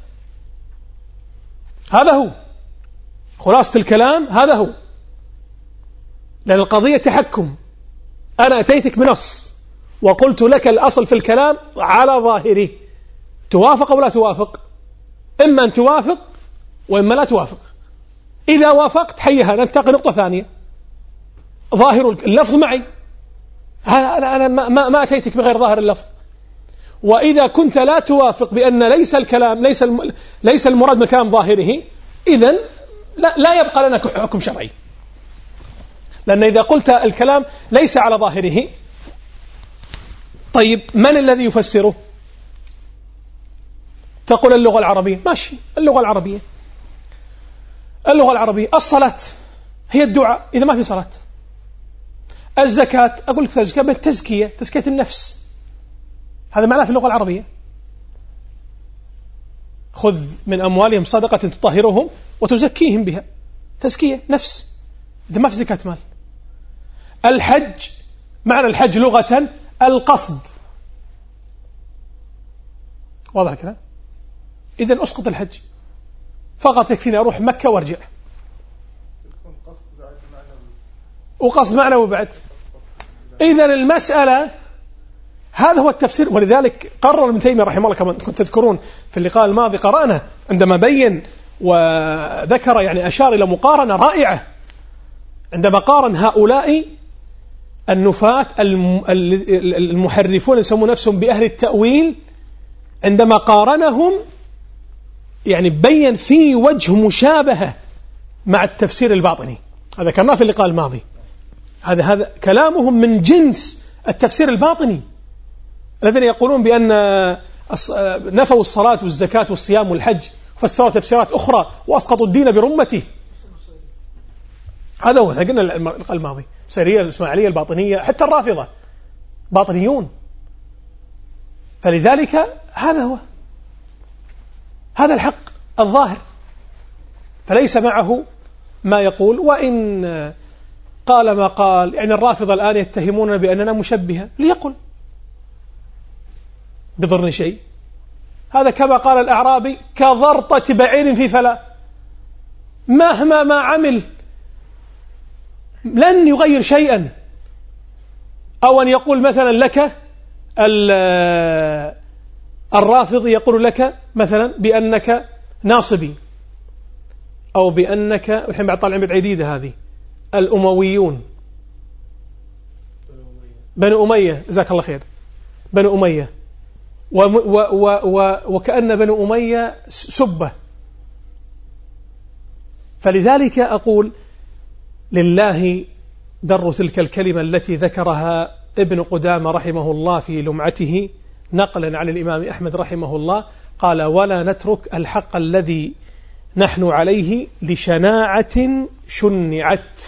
هذا هو خلاصة الكلام، هذا هو. لأن القضية تحكم. أنا أتيتك بنص وقلت لك الأصل في الكلام على ظاهره، توافق أو لا توافق؟ إما أن توافق وإما لا توافق. إذا وافقت حيها ننتقل نقطة ثانية، ظاهر اللفظ معي، أنا ما أتيتك بغير ظاهر اللفظ. وإذا كنت لا توافق بأن ليس الكلام ليس المراد من الكلام ظاهره، إذن لا يبقى لنا حكم شرعي. لأن إذا قلت الكلام ليس على ظاهره، طيب من الذي يفسره؟ تقول اللغة العربية، ماشي، اللغة العربية الصلاة هي الدعاء إذا ما في صلاة. الزكاة أقول لك الزكاة بالتزكية، تزكية النفس، هذا معناه في اللغة العربية. خذ من أموالهم صدقة تطهرهم وتزكيهم بها، تزكية نفس إذا ما في زكاة مال. الحج معنى الحج لغة القصد، واضح كده؟ إذن أسقط الحج، فقط يكفيني أروح مكة وارجع، وقصد معنوي بعد. إذن المسألة هذا هو التفسير. ولذلك قرر ابن تيمية رحمه الله، كما كنت تذكرون في اللقاء الماضي قرأنا عندما بين وذكر، يعني أشار إلى مقارنة رائعة عندما قارن هؤلاء النفاة المحرفون يسمون نفسهم بأهل التأويل عندما قارنهم يعني بين في وجه مشابهة مع التفسير الباطني. هذا كنا في اللقاء الماضي. هذا كلامهم من جنس التفسير الباطني الذين يقولون بأن نفوا الصلاة والزكاة والصيام والحج وفسروا تفسيرات أخرى وأسقطوا الدين برمته. هذا هو قلنا اللقاء الماضي. سيرية الإسماعيلية الباطنية حتى الرافضة باطنيون. فلذلك هذا هو هذا الحق الظاهر، فليس معه ما يقول. وإن قال ما قال يعني الرافضة الآن يتهمون بأننا مشبهة، ليقل بضرن شيء. هذا كما قال الأعرابي كضرطة بعير في فلا، مهما ما عمل لن يغير شيئا. أو أن يقول مثلا لك الرافض يقول لك مثلا بأنك ناصبي، أو بأنك الحين بعد طالعين بالعديدة هذه الأمويون بنو أمية، جزاك الله خير، بنو أمية، وكأن بنو أمية سبة. فلذلك أقول لله در تلك الكلمة التي ذكرها ابن قدامة رحمه الله في لمعته نقلا عن الإمام أحمد رحمه الله، قال ولا نترك الحق الذي نحن عليه لشناعة شنعت.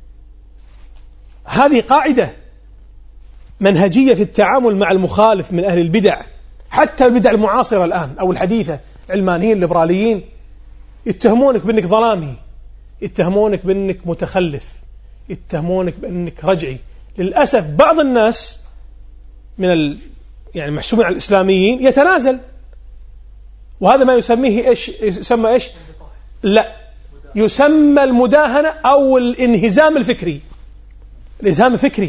هذه قاعدة منهجية في التعامل مع المخالف من أهل البدع، حتى البدع المعاصرة الآن أو الحديثة، علمانيين الليبراليين يتهمونك بأنك ظلامي، يتهمونك بأنك متخلف، يتهمونك بأنك رجعي. للأسف بعض الناس من يعني محسوبين على الإسلاميين يتنازل، وهذا ما يسميه إيش؟ يسمى إيش؟ لا، يسمى المداهنة أو الانهزام الفكري. الانهزام الفكري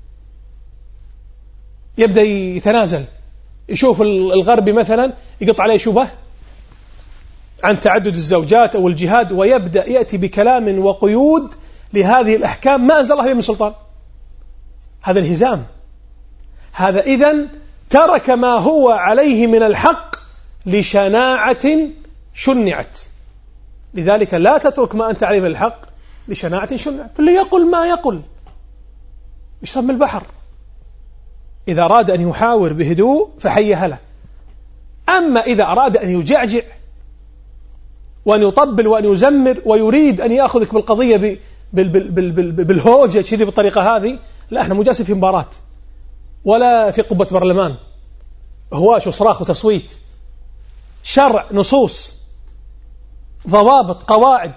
يبدأ يتنازل، يشوف الغربي مثلا يقط عليه شبه عن تعدد الزوجات أو الجهاد، ويبدأ يأتي بكلام وقيود لهذه الأحكام ما أنزل الله بها من سلطان. هذا انهزام. هذا إذن ترك ما هو عليه من الحق لشناعة شنعت. لذلك لا تترك ما أنت عليه من الحق لشناعة شنعت. فاللي يقول ما يقول يشرب من البحر. إذا أراد أن يحاور بهدوء فحيها له. أما إذا أراد أن يجعجع وأن يطبل وأن يزمر ويريد أن يأخذك بالقضية بالهوجة كذي بالطريقة هذه، لا، احنا مجالسين في مباراة ولا في قبة برلمان، هواش وصراخ وتصويت. شرع، نصوص، ضوابط، قواعد.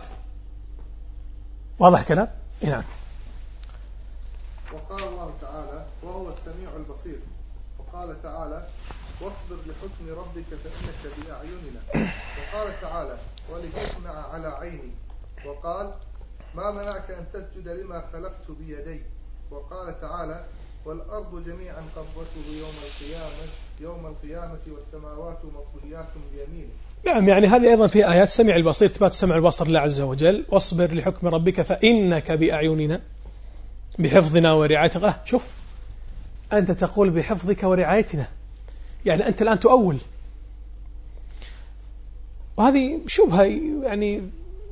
واضح كلام؟ نعم. وقال الله تعالى وهو السميع البصير، وقال تعالى واصبر لحكم ربك فإنك بأعيننا، وقال تعالى ولتصنع على عيني، وقال ما منعك أن تسجد لما خلقت بيدي، وقال تعالى والأرض جميعا قبضته يوم القيامة والسماوات مطويات بيمينه. نعم، يعني هذه أيضا في آيات سميع البصير، تبات سمع البصر الله عز وجل. واصبر لحكم ربك فإنك بأعيننا بحفظنا ورعايتك. شوف، أنت تقول بحفظك ورعايتنا، يعني أنت الآن تؤول، وهذه شبهة يعني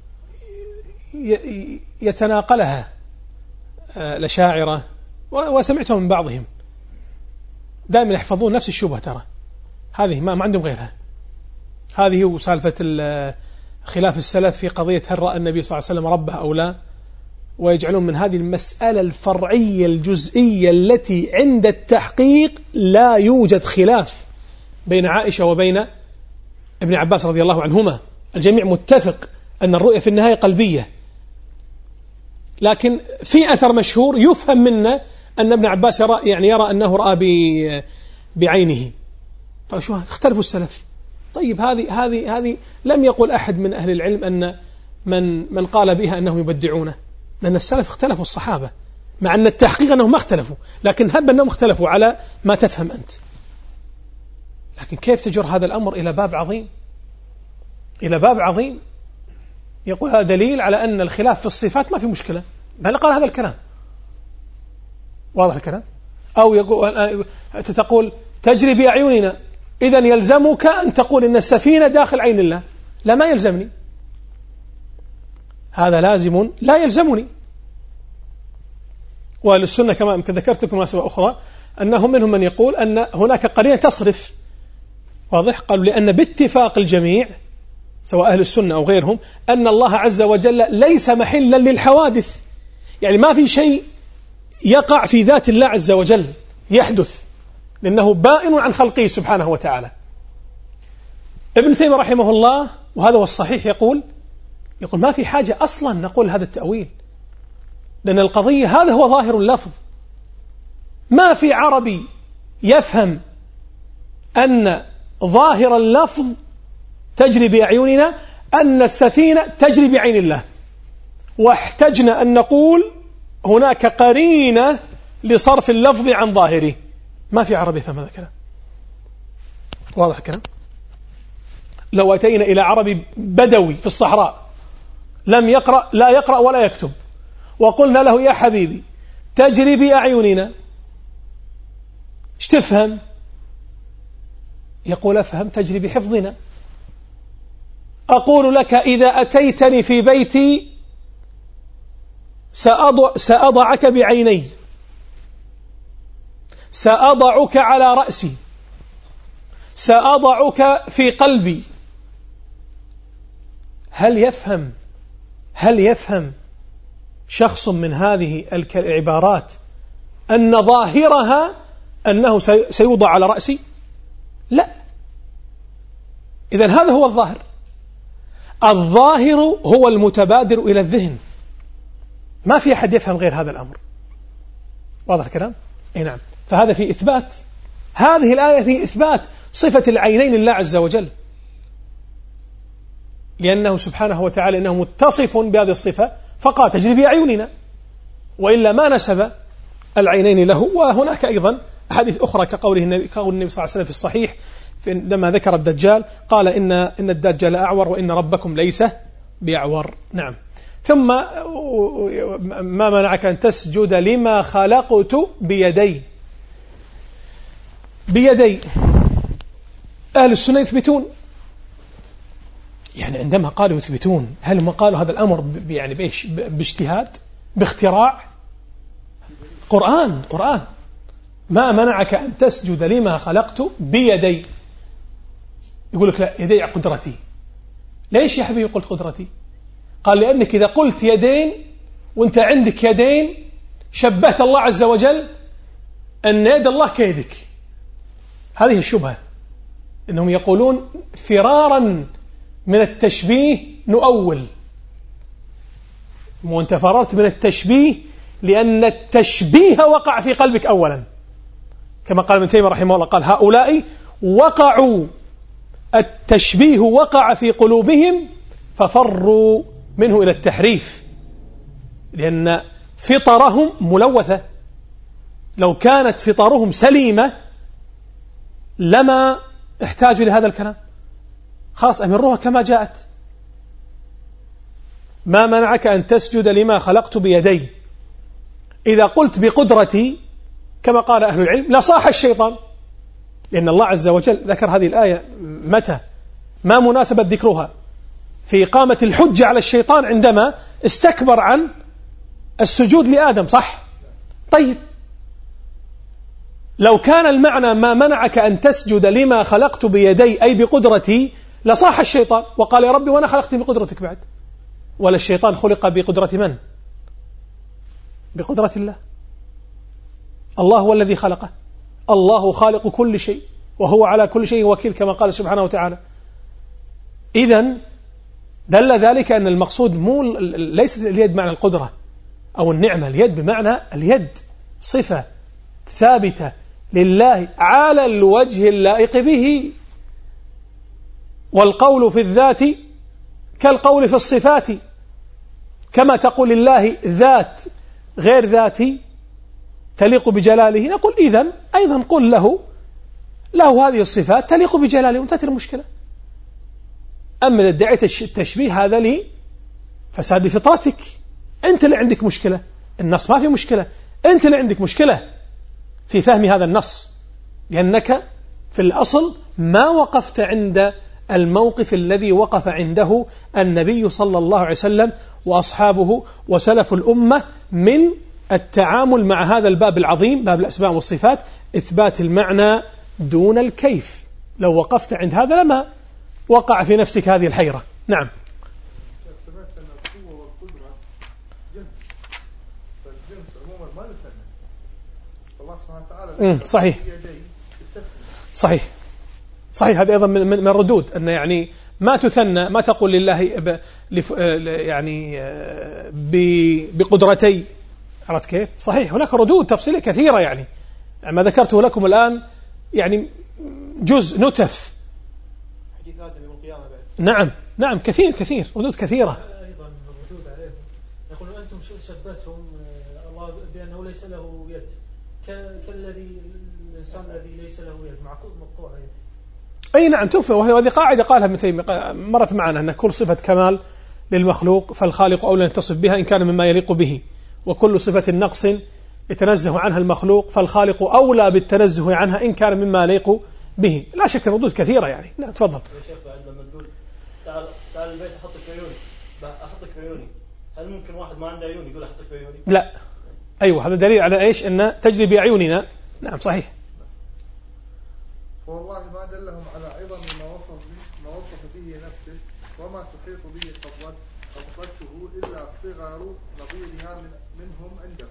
يتناقلها الأشاعرة، وسمعتهم من بعضهم دائما يحفظون نفس الشبهة. ترى هذه ما عندهم غيرها. هذه وسالفة خلاف السلف في قضية هل رأى النبي صلى الله عليه وسلم ربه أو لا، ويجعلون من هذه المسألة الفرعية الجزئية التي عند التحقيق لا يوجد خلاف بين عائشة وبين ابن عباس رضي الله عنهما. الجميع متفق أن الرؤية في النهاية قلبية، لكن في أثر مشهور يفهم منه أن ابن عباس يرى أنه رأى بعينه. فشو اختلفوا السلف. طيب هذه لم يقل أحد من أهل العلم أن من قال بها أنهم يبدعونه، لأن السلف اختلفوا الصحابة، مع أن التحقيق أنهم ما اختلفوا، لكن هب أنهم اختلفوا على ما تفهم أنت. لكن كيف تجر هذا الأمر إلى باب عظيم، إلى باب عظيم؟ يقول هذا دليل على أن الخلاف في الصفات ما في مشكلة، بل قال هذا الكلام. واضح الكلام؟ أو تقول تجري بأعيننا، إذن يلزمك أن تقول إن السفينة داخل عين الله. لا، ما يلزمني، هذا لازم لا يلزمني. وأهل السنة كما ذكرت لكم مناسبة أخرى أنهم منهم من يقول أن هناك قرينة تصرف. واضح؟ قالوا لأن باتفاق الجميع سواء أهل السنة أو غيرهم أن الله عز وجل ليس محلا للحوادث، يعني ما في شيء يقع في ذات الله عز وجل يحدث، لأنه بائن عن خلقه سبحانه وتعالى. ابن تيمية رحمه الله وهذا هو الصحيح يقول ما في حاجة أصلا نقول هذا التأويل، لأن القضية هذا هو ظاهر اللفظ. ما في عربي يفهم أن ظاهر اللفظ تجري بأعيننا أن السفينة تجري بعين الله، واحتجنا أن نقول هناك قرينة لصرف اللفظ عن ظاهره. ما في عربي يفهم هذا الكلام. واضح الكلام؟ لو أتينا إلى عربي بدوي في الصحراء لا يقرأ ولا يكتب، وقلنا له يا حبيبي تجري بأعيننا، ايش تفهم؟ يقول أفهم تجري بحفظنا. أقول لك إذا أتيتني في بيتي سأضعك بعيني، سأضعك على رأسي، سأضعك في قلبي. هل يفهم شخص من هذه العبارات أن ظاهرها أنه سيوضع على رأسي؟ لا. إذن هذا هو الظاهر. الظاهر هو المتبادر إلى الذهن، ما في أحد يفهم غير هذا الأمر. واضح الكلام؟ أي نعم. فهذا في إثبات، هذه الآية في إثبات صفة العينين لله عز وجل، لأنه سبحانه وتعالى إنه متصف بهذه الصفة فقال تجري بأعيننا، وإلا ما نسب العينين له. وهناك أيضا أحاديث أخرى كقول النبي صلى الله عليه وسلم في الصحيح عندما ذكر الدجال قال إن الدجال أعور وإن ربكم ليس بأعور. نعم. ثم ما منعك أن تسجد لما خلقت بيدي. أهل السنة يثبتون، يعني عندما قالوا يثبتون هل هم قالوا هذا الأمر يعني بإيش؟ باجتهاد، باختراع؟ قرآن ما منعك أن تسجد لما خلقت بيدي. يقول لك لا، يدي قدرتي. ليش يا حبيبي قلت قدرتي؟ قال لأنك إذا قلت يدين وانت عندك يدين شبهت الله عز وجل أن يد الله كيدك. هذه الشبهة، إنهم يقولون فرارا من التشبيه نؤول، وانت فررت من التشبيه لأن التشبيه وقع في قلبك أولا، كما قال ابن تيمية رحمه الله قال هؤلاء وقعوا، التشبيه وقع في قلوبهم ففروا منه إلى التحريف، لأن فطرهم ملوثة. لو كانت فطرهم سليمة لما احتاجوا لهذا الكلام، خلاص أمروها كما جاءت. ما منعك أن تسجد لما خلقت بيدي. إذا قلت بقدرتي كما قال أهل العلم لصاح الشيطان، لأن الله عز وجل ذكر هذه الآية متى؟ ما مناسبة ذكرها؟ في إقامة الحجة على الشيطان عندما استكبر عن السجود لآدم، صح؟ طيب لو كان المعنى ما منعك أن تسجد لما خلقت بيدي أي بقدرتي لصاح الشيطان وقال يا ربي وأنا خلقت بقدرتك بعد. ولا الشيطان خلق بقدرة من؟ بقدرة الله. الله هو الذي خلقه، الله خالق كل شيء وهو على كل شيء وكيل كما قال سبحانه وتعالى. إذن دل ذلك أن المقصود ليست اليد معنى القدرة أو النعمة، اليد بمعنى اليد صفة ثابتة لله على الوجه اللائق به. والقول في الذات كالقول في الصفات، كما تقول لله ذات غير ذاتي تليق بجلاله، نقول إذن أيضا قل له هذه الصفات تليق بجلاله وانتهت المشكلة. أما إذا ادعيت التشبيه هذا لي فساد فطرتك، أنت اللي عندك مشكلة، النص ما في مشكلة، أنت اللي عندك مشكلة في فهم هذا النص، لأنك في الأصل ما وقفت عند الموقف الذي وقف عنده النبي صلى الله عليه وسلم وأصحابه وسلف الأمة من التعامل مع هذا الباب العظيم، باب الأسماء والصفات، إثبات المعنى دون الكيف. لو وقفت عند هذا لما وقع في نفسك هذه الحيرة. نعم. سمعت أن القوة والقدرة جنس، فالجنس عموما ما يثنى. الله سبحانه وتعالى صحيح صحيح صحيح. هذا أيضا من الردود، أن يعني ما تثنى، ما تقول لله يعني بقدرتي. عرفت كيف؟ صحيح، هناك ردود تفصيلية كثيرة، يعني ما ذكرته لكم الآن يعني جزء نتف. حديث آدم يوم القيامة بعد. نعم نعم، كثير ردود كثيرة. أيضا ردود عليهم يقولون أنتم شبهتم الله بأنه ليس له يد، كالذي الإنسان الذي ليس له يد مقطوع يد. أي نعم توفى، وهذه قاعدة قالها ابن تيمية مرت معنا، أن كل صفة كمال للمخلوق فالخالق أولى أن يتصف بها إن كان مما يليق به، وكل صفة نقص يتنزه عنها المخلوق فالخالق أولى بالتنزه عنها إن كان مما يليق به. لا شك ردود كثيرة يعني. نعم تفضل. يا شيخ بعد لما تقول تعال البيت أحطك في عيوني، أحطك في عيوني، هل ممكن واحد ما عنده عيون يقول أحطك في عيوني؟ لا. أيوة، هذا دليل على إيش؟ أن تجري بأعيننا. نعم صحيح. والله ما دلهم على عظم ما وصف به نفسه وما تحيط به قبضته إلا صغر نظيرها منهم عنده.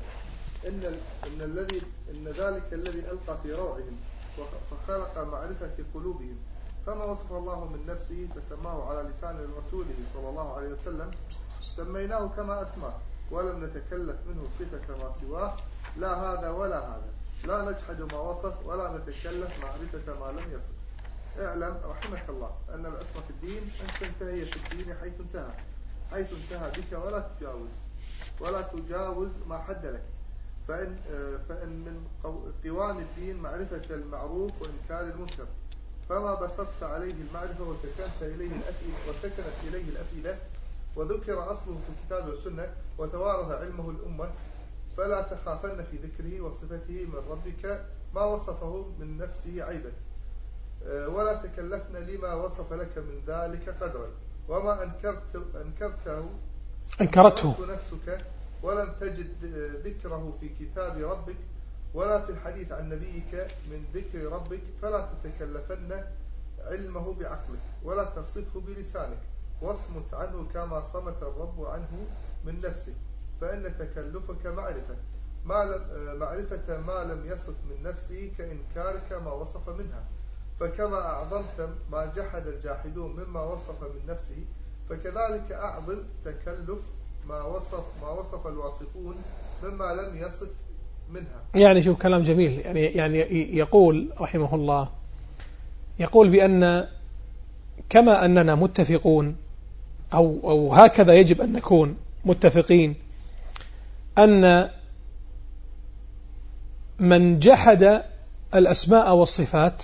إن ذلك الذي ألقى في روعهم فخلق معرفة قلوبهم، فما وصف الله من نفسه فسماه على لسان رسوله صلى الله عليه وسلم سميناه كما أسماه، ولم نتكلف منه صفة ما سواه، لا هذا ولا هذا، لا نجحد ما وصف ولا نتكلف معرفة ما لم يصف. اعلم رحمك الله أن الأصل في الدين أن تنتهي في الدين حيث انتهى بك ولا تجاوز ما حد لك، فإن من قوام الدين معرفة المعروف وإنكار المنكر، فما بسطت عليه المعرفة وسكنت إليه الأفئدة وذكر أصله في الكتاب والسنة وتوارث علمه الأمة، فلا تخافن في ذكره وصفته من ربك ما وصفه من نفسه عيبا، ولا تكلفن لما وصف لك من ذلك قدرا، وما أنكرته نفسك ولم تجد ذكره في كتاب ربك ولا في الحديث عن نبيك من ذكر ربك، فلا تتكلفن علمه بعقلك ولا تصفه بلسانك، واصمت عنه كما صمت الرب عنه من نفسه، فإن تكلفك معرفة ما لم يصف من نفسه كإنكارك ما وصف منها، فكما أعظمت ما جحد الجاحدون مما وصف من نفسه، فكذلك أعظم تكلف ما وصف الواصفون مما لم يصف منها. يعني شوف كلام جميل، يعني يقول رحمه الله، يقول بأن كما أننا متفقون أو هكذا يجب أن نكون متفقين أن من جحد الأسماء والصفات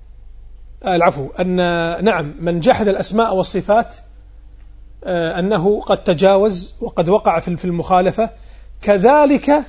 من جحد الأسماء والصفات أنه قد تجاوز وقد وقع في المخالفة، كذلك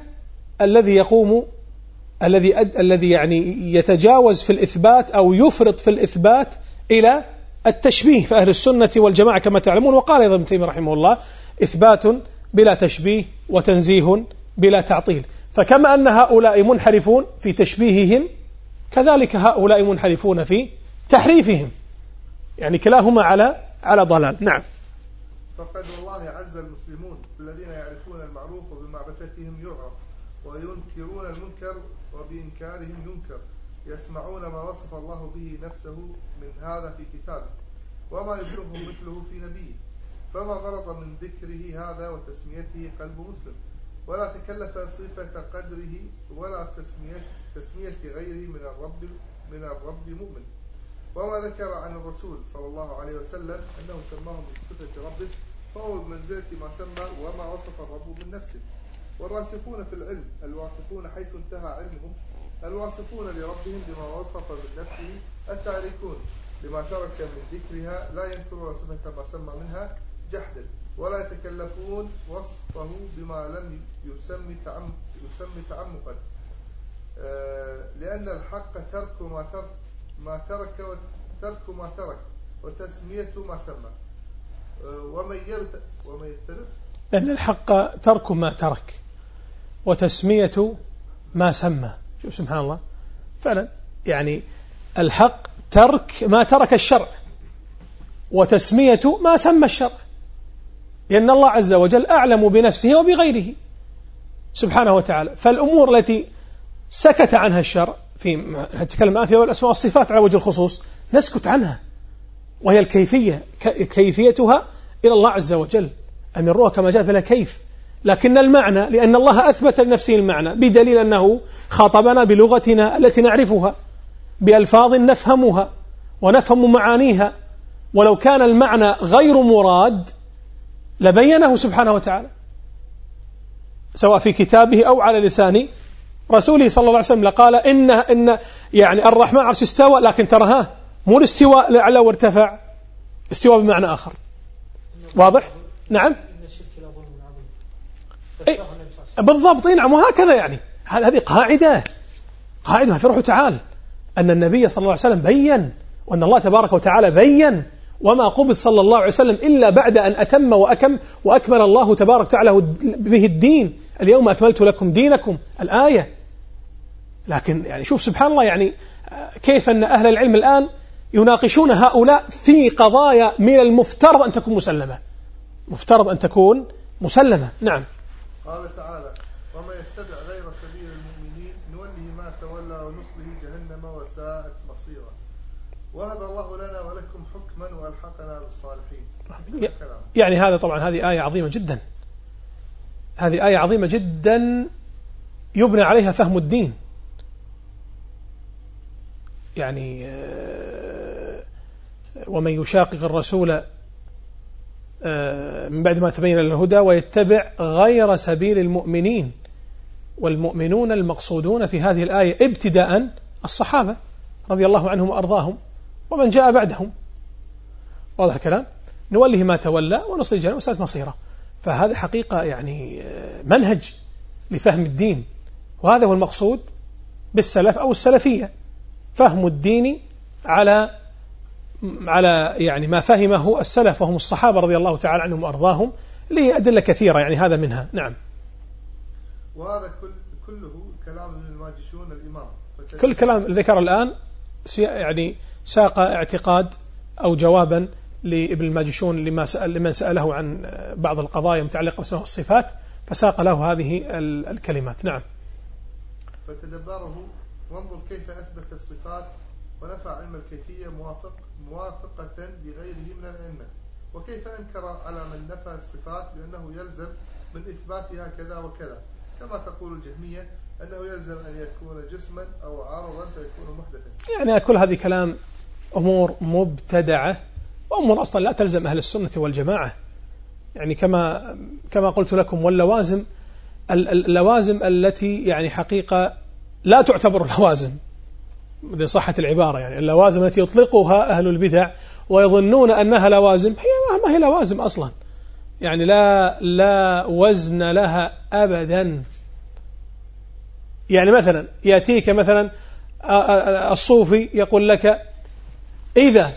الذي يعني يتجاوز في الإثبات أو يفرط في الإثبات إلى التشبيه، فأهل السنة والجماعة كما تعلمون. وقال أيضا ابن تيمية رحمه الله: إثبات بلا تشبيه وتنزيه بلا تعطيل. فكما أن هؤلاء منحرفون في تشبيههم كذلك هؤلاء منحرفون في تحريفهم، يعني كلاهما على ضلال. نعم. فقد والله عز المسلمون الذين يعرفون المعروف وبمعرفتهم يعرف، وينكرون المنكر وبإنكارهم ينكر، يسمعون ما وصف الله به نفسه من هذا في كتابه وما يبلغه مثله في نبيه، فما غرض من ذكره هذا وتسميته قلب مسلم، ولا تكلف صفة قدره ولا تسمية غيره من الرب مؤمن. وما ذكر عن الرسول صلى الله عليه وسلم أنه سماه من صفة ربه فهو بمنزلة ما سمى وما وصف الرب من نفسه. والراسخون في العلم الواقفون حيث انتهى علمهم، الواصفون لربهم بما وصف من نفسه، التاركون لما ترك من ذكرها، لا ينكرون صفة ما سمى منها، جحدا ولا يتكلفون وصفه بما لم يسمي تعمقا لأن الحق ترك ما ترك وتسمية ما سمى ومن يترك لأن الحق ترك ما ترك وتسمية ما سمى. شوف سبحان الله فعلا، يعني الحق ترك ما ترك الشرع وتسمية ما سمى الشرع، لأن الله عز وجل أعلم بنفسه وبغيره سبحانه وتعالى. فالأمور التي سكت عنها الشرع في نتكلم الآن في الأسماء والصفات على وجه الخصوص نسكت عنها، وهي الكيفية كيفيتها إلى الله عز وجل، أمروها كما جاء بلا كيف. لكن المعنى لأن الله أثبت لنفسه المعنى بدليل أنه خاطبنا بلغتنا التي نعرفها بألفاظ نفهمها ونفهم معانيها، ولو كان المعنى غير مراد لبينه سبحانه وتعالى سواء في كتابه أو على لسان رسوله صلى الله عليه وسلم. لقال إن يعني الرحمن عرش استوى، لكن ترها مو الاستواء لعلى وارتفع، استواء بمعنى آخر. واضح؟ نعم بالضبط. نعم وهكذا، يعني هذه قاعدة في روح تعالى أن النبي صلى الله عليه وسلم بين، وأن الله تبارك وتعالى بين، وما قبض صلى الله عليه وسلم إلا بعد أن أتم وأكمل الله تبارك وتعالى به الدين. اليوم أكملت لكم دينكم الآية. لكن يعني شوف سبحان الله، يعني كيف أن أهل العلم الآن يناقشون هؤلاء في قضايا من المفترض أن تكون مسلمة، مفترض أن تكون مسلمة. نعم. قال تعالى: وما يتبع غير سبيل المؤمنين نوله ما تولى ونصله جهنم وساءت مصيرا وهب الله لنا ولكم حكما والحقنا بالصالحين. يعني هذا طبعا هذه آية عظيمة جدا، هذه آية عظيمة جدا يبنى عليها فهم الدين. يعني ومن يشاقق الرسول من بعد ما تبين الهدى ويتبع غير سبيل المؤمنين، والمؤمنون المقصودون في هذه الآية ابتداء الصحابة رضي الله عنهم وأرضاهم ومن جاء بعدهم. واضح الكلام؟ نوله ما تولى ونصله جهنم وساءت مصيره. فهذا حقيقة يعني منهج لفهم الدين، وهذا هو المقصود بالسلف أو السلفية، فهم الدين على يعني ما فهمه السلف وهم الصحابة رضي الله تعالى عنهم وأرضاهم، لأدلة كثيرة يعني هذا منها. نعم. وهذا كله كلام من الماجشون الإمام. كل كلام ذكر الآن يعني ساق اعتقاد أو جوابا لابن الماجشون لمن سأله عن بعض القضايا المتعلقة بالأسماء والصفات، فساق له هذه الكلمات. نعم. فتدبره وانظر كيف أثبت الصفات ونفى علم الكيفية موافقة لغيره من الأئمة، وكيف أنكر على من نفى الصفات بأنه يلزم من إثباتها كذا وكذا، كما تقول الجهمية أنه يلزم أن يكون جسما أو عارضا فيكون محدثا. يعني كل هذه كلام أمور مبتدعة وأمور أصلا لا تلزم أهل السنة والجماعة. يعني كما قلت لكم، واللوازم اللوازم التي يعني حقيقة لا تعتبر لوازم لصحة العبارة، يعني اللوازم التي يطلقها أهل البدع ويظنون أنها لوازم هي ما هي لوازم أصلا، يعني لا وزن لها أبدا. يعني مثلا يأتيك مثلا الصوفي يقول لك إذا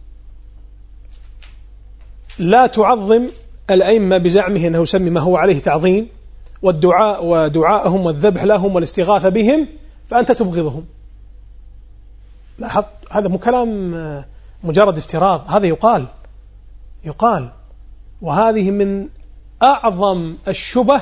لا تعظم الأئمة بزعمه أنه يسمي ما هو عليه تعظيم والدعاء ودعائهم والذبح لهم والاستغاثة بهم فأنت تبغضهم. لاحظ هذا مو كلام مجرد افتراض، هذا يقال وهذه من أعظم الشبه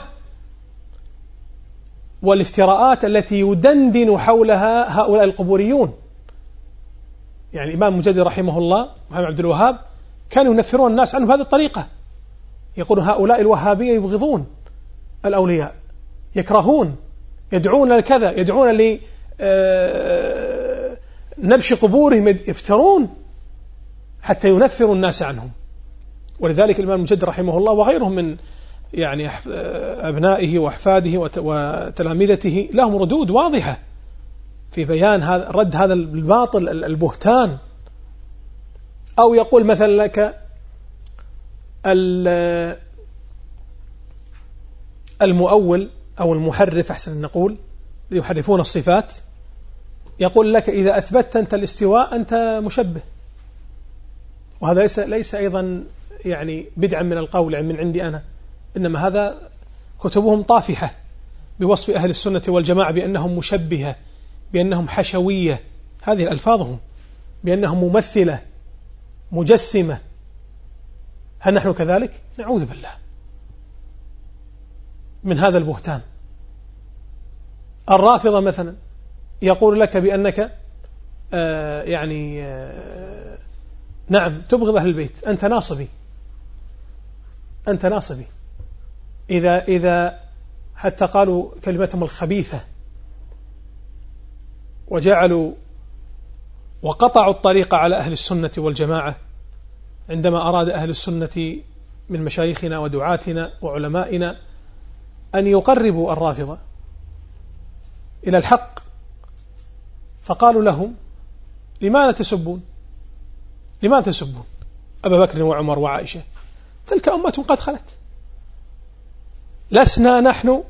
والافتراءات التي يدندن حولها هؤلاء القبوريون. يعني الإمام المجدد رحمه الله محمد عبد الوهاب كانوا ينفرون الناس عنه بهذه الطريقة، يقولون هؤلاء الوهابية يبغضون الأولياء، يكرهون، يدعون لكذا، يدعون لنبش قبورهم، يفترون حتى ينفروا الناس عنهم. ولذلك الإمام المجدد رحمه الله وغيرهم من يعني أبنائه وأحفاده وتلامذته لهم ردود واضحة في بيان رد هذا الباطل البهتان. أو يقول مثلا لك المؤول أو المحرف أحسن أن نقول، يحرفون الصفات، يقول لك إذا أثبتت أنت الاستواء أنت مشبه. وهذا ليس أيضا يعني بدعا من القول من عندي أنا، إنما هذا كتبهم طافحة بوصف أهل السنة والجماعة بأنهم مشبهة، بأنهم حشوية، هذه ألفاظهم، بأنهم ممثلة مجسمة. هل نحن كذلك؟ نعوذ بالله من هذا البهتان. الرافضة مثلا يقول لك بأنك نعم تبغض أهل البيت، أنت ناصبي، أنت ناصبي. إذا حتى قالوا كلمتهم الخبيثة وجعلوا وقطعوا الطريق على أهل السنة والجماعة عندما أراد أهل السنة من مشايخنا ودعاتنا وعلمائنا أن يقربوا الرافضة إلى الحق، فقالوا لهم لماذا تسبون أبا بكر وعمر وعائشة؟ تلك أمة قد خلت، لسنا نحن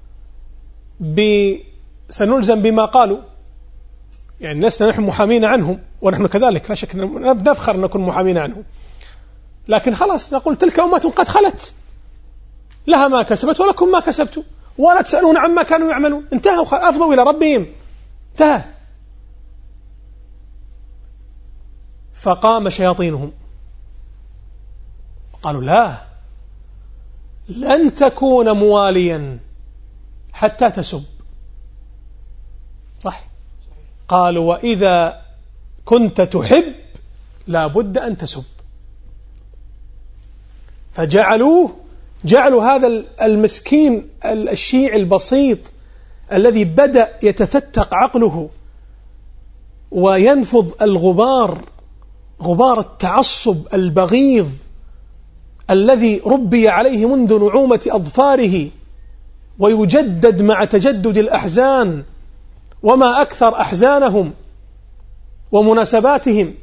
سنلزم بما قالوا، يعني لسنا نحن محامين عنهم، ونحن كذلك لا شك نفخر أن نكون محامين عنهم، لكن خلاص نقول تلك أمة قد خلت، لها ما كسبت ولكم ما كسبتم ولا تسألون عما كانوا يعملون. انتهوا، أفضوا إلى ربهم، انتهى. فقام شياطينهم قالوا لا، لن تكون مواليا حتى تسب. صح؟ قالوا وإذا كنت تحب لا بد أن تسب. جعلوا هذا المسكين الشيعي البسيط الذي بدأ يتفتق عقله وينفض غبار التعصب البغيض الذي ربي عليه منذ نعومة أظفاره ويجدد مع تجدد الأحزان، وما أكثر أحزانهم ومناسباتهم.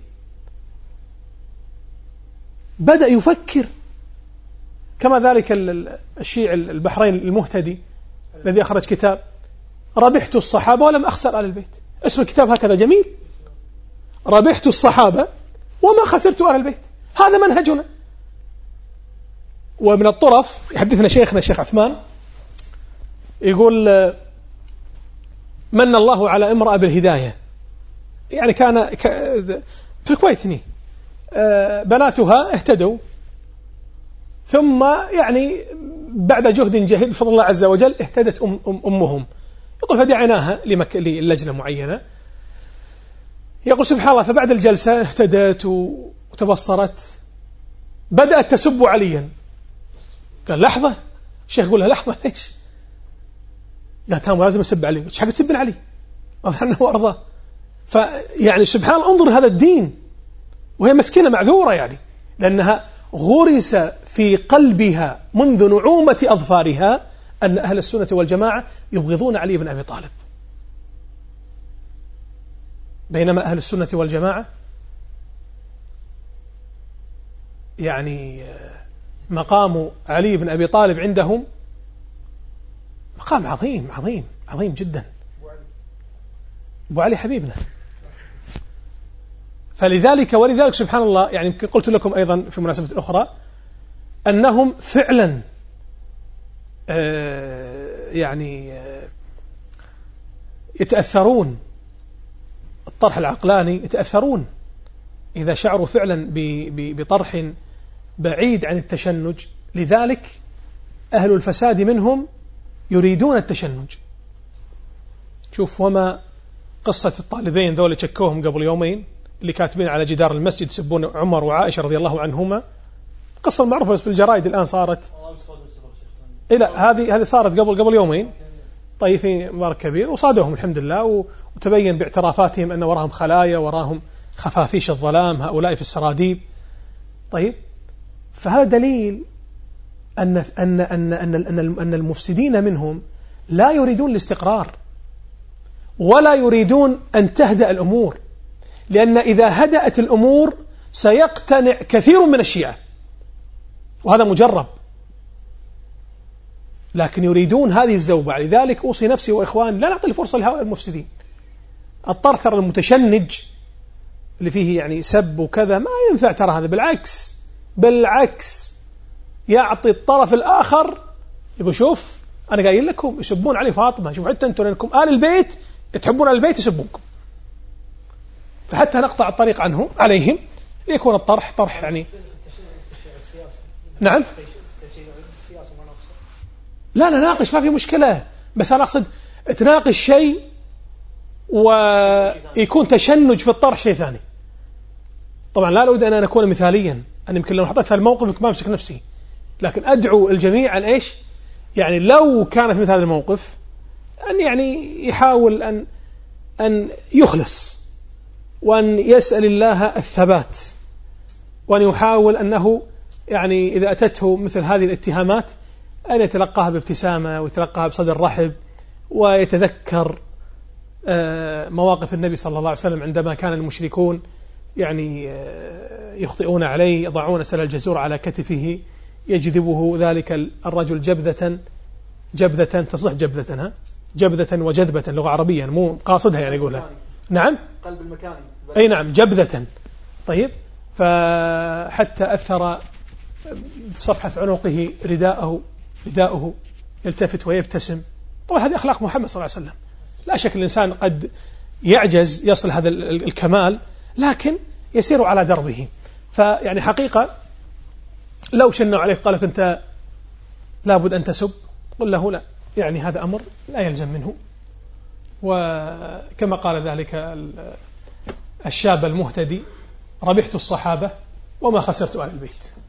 بدأ يفكر كما ذلك الشيعي البحرين المهتدي الذي أخرج كتاب ربحت الصحابة ولم أخسر آل البيت. اسم الكتاب هكذا جميل، ربحت الصحابة وما خسرت آل البيت، هذا منهجنا. ومن الطرف يحدثنا شيخنا الشيخ عثمان يقول من الله على امرأة بالهداية، يعني كان في الكويت هنا بناتها اهتدوا، ثم يعني بعد جهد جهد بفضل الله عز وجل اهتدت أمهم. يقول فدعيناها للجنة معينة، يقول سبحان الله فبعد الجلسة اهتدت وتبصرت، بدأت تسب عليا. قال لحظة، الشيخ يقول لها لحظة ليش؟ لا تام لازم أسب عليه. ايش حق تسب علي؟ رضي عنه وارضاه. فيعني سبحان الله انظر هذا الدين، وهي مسكينة معذورة يعني، لأنها غرس في قلبها منذ نعومة أظفارها أن أهل السنة والجماعة يبغضون علي بن أبي طالب، بينما أهل السنة والجماعة يعني مقام علي بن أبي طالب عندهم مقام عظيم عظيم عظيم جدا. أبو علي حبيبنا. ولذلك سبحان الله، يعني قلت لكم أيضا في مناسبة أخرى أنهم فعلا يعني يتأثرون، الطرح العقلاني يتأثرون إذا شعروا فعلا بطرح بعيد عن التشنج. لذلك أهل الفساد منهم يريدون التشنج. شوف وما قصة الطالبين ذول شكوهم قبل يومين اللي كاتبين على جدار المسجد يسبون عمر وعائشة رضي الله عنهما، قصة معروفة في الجرائد الآن صارت. هذه صارت قبل يومين. طيب في مبارك كبير وصادوهم الحمد لله، وتبين باعترافاتهم أن وراهم خلايا، وراهم خفافيش الظلام، هؤلاء في السراديب. طيب فهذا دليل أن المفسدين منهم لا يريدون الاستقرار ولا يريدون أن تهدأ الأمور، لأن إذا هدأت الأمور سيقتنع كثير من الشيعة وهذا مجرب، لكن يريدون هذه الزوبعة. لذلك أوصي نفسي وإخوان لا نعطي الفرصة لهؤلاء المفسدين. الطرثر المتشنج اللي فيه يعني سب وكذا ما ينفع، ترى هذا بالعكس يعطي الطرف الآخر يقول شوف أنا قايل لكم يسبون علي فاطمة، شوف حتى أنتم لأنكم آل البيت تحبون آل البيت يسبونكم، فحتى نقطع الطريق عنهم عليهم ليكون الطرح طرح يعني. نعم لا نناقش ما في مشكلة، بس أنا أقصد تناقش شيء ويكون تشنج في الطرح شيء ثاني. طبعا لا أريد أن أكون مثاليا، أنا يمكن لو حطيت في الموقف ما أمسك نفسي، لكن أدعو الجميع أن إيش يعني لو كان في مثل هذا الموقف أن يعني يحاول أن يخلص، وأن يسأل الله الثبات، وأن يحاول أنه يعني إذا أتته مثل هذه الاتهامات أن يتلقاها بابتسامة ويتلقاها بصدر رحب، ويتذكر مواقف النبي صلى الله عليه وسلم عندما كان المشركون يعني يخطئون عليه، يضعون سل الجزور على كتفه يجذبه ذلك الرجل جبذة تصح جبذة وجذبة لغة عربية مو قاصدها يعني يقولها. نعم قلب المكاني أي نعم جبذة. طيب فحتى أثر في صفحة عنقه رداءه يلتفت ويبتسم. طبعا هذه أخلاق محمد صلى الله عليه وسلم. لا شك الإنسان قد يعجز يصل هذا الكمال، لكن يسير على دربه. فيعني حقيقة لو شنوا عليك قالك أنت لابد أن تسب، قل له لا، يعني هذا أمر لا يلزم منه. وكما قال ذلك الشاب المهتدي ربحت الصحابة وما خسرت آل البيت.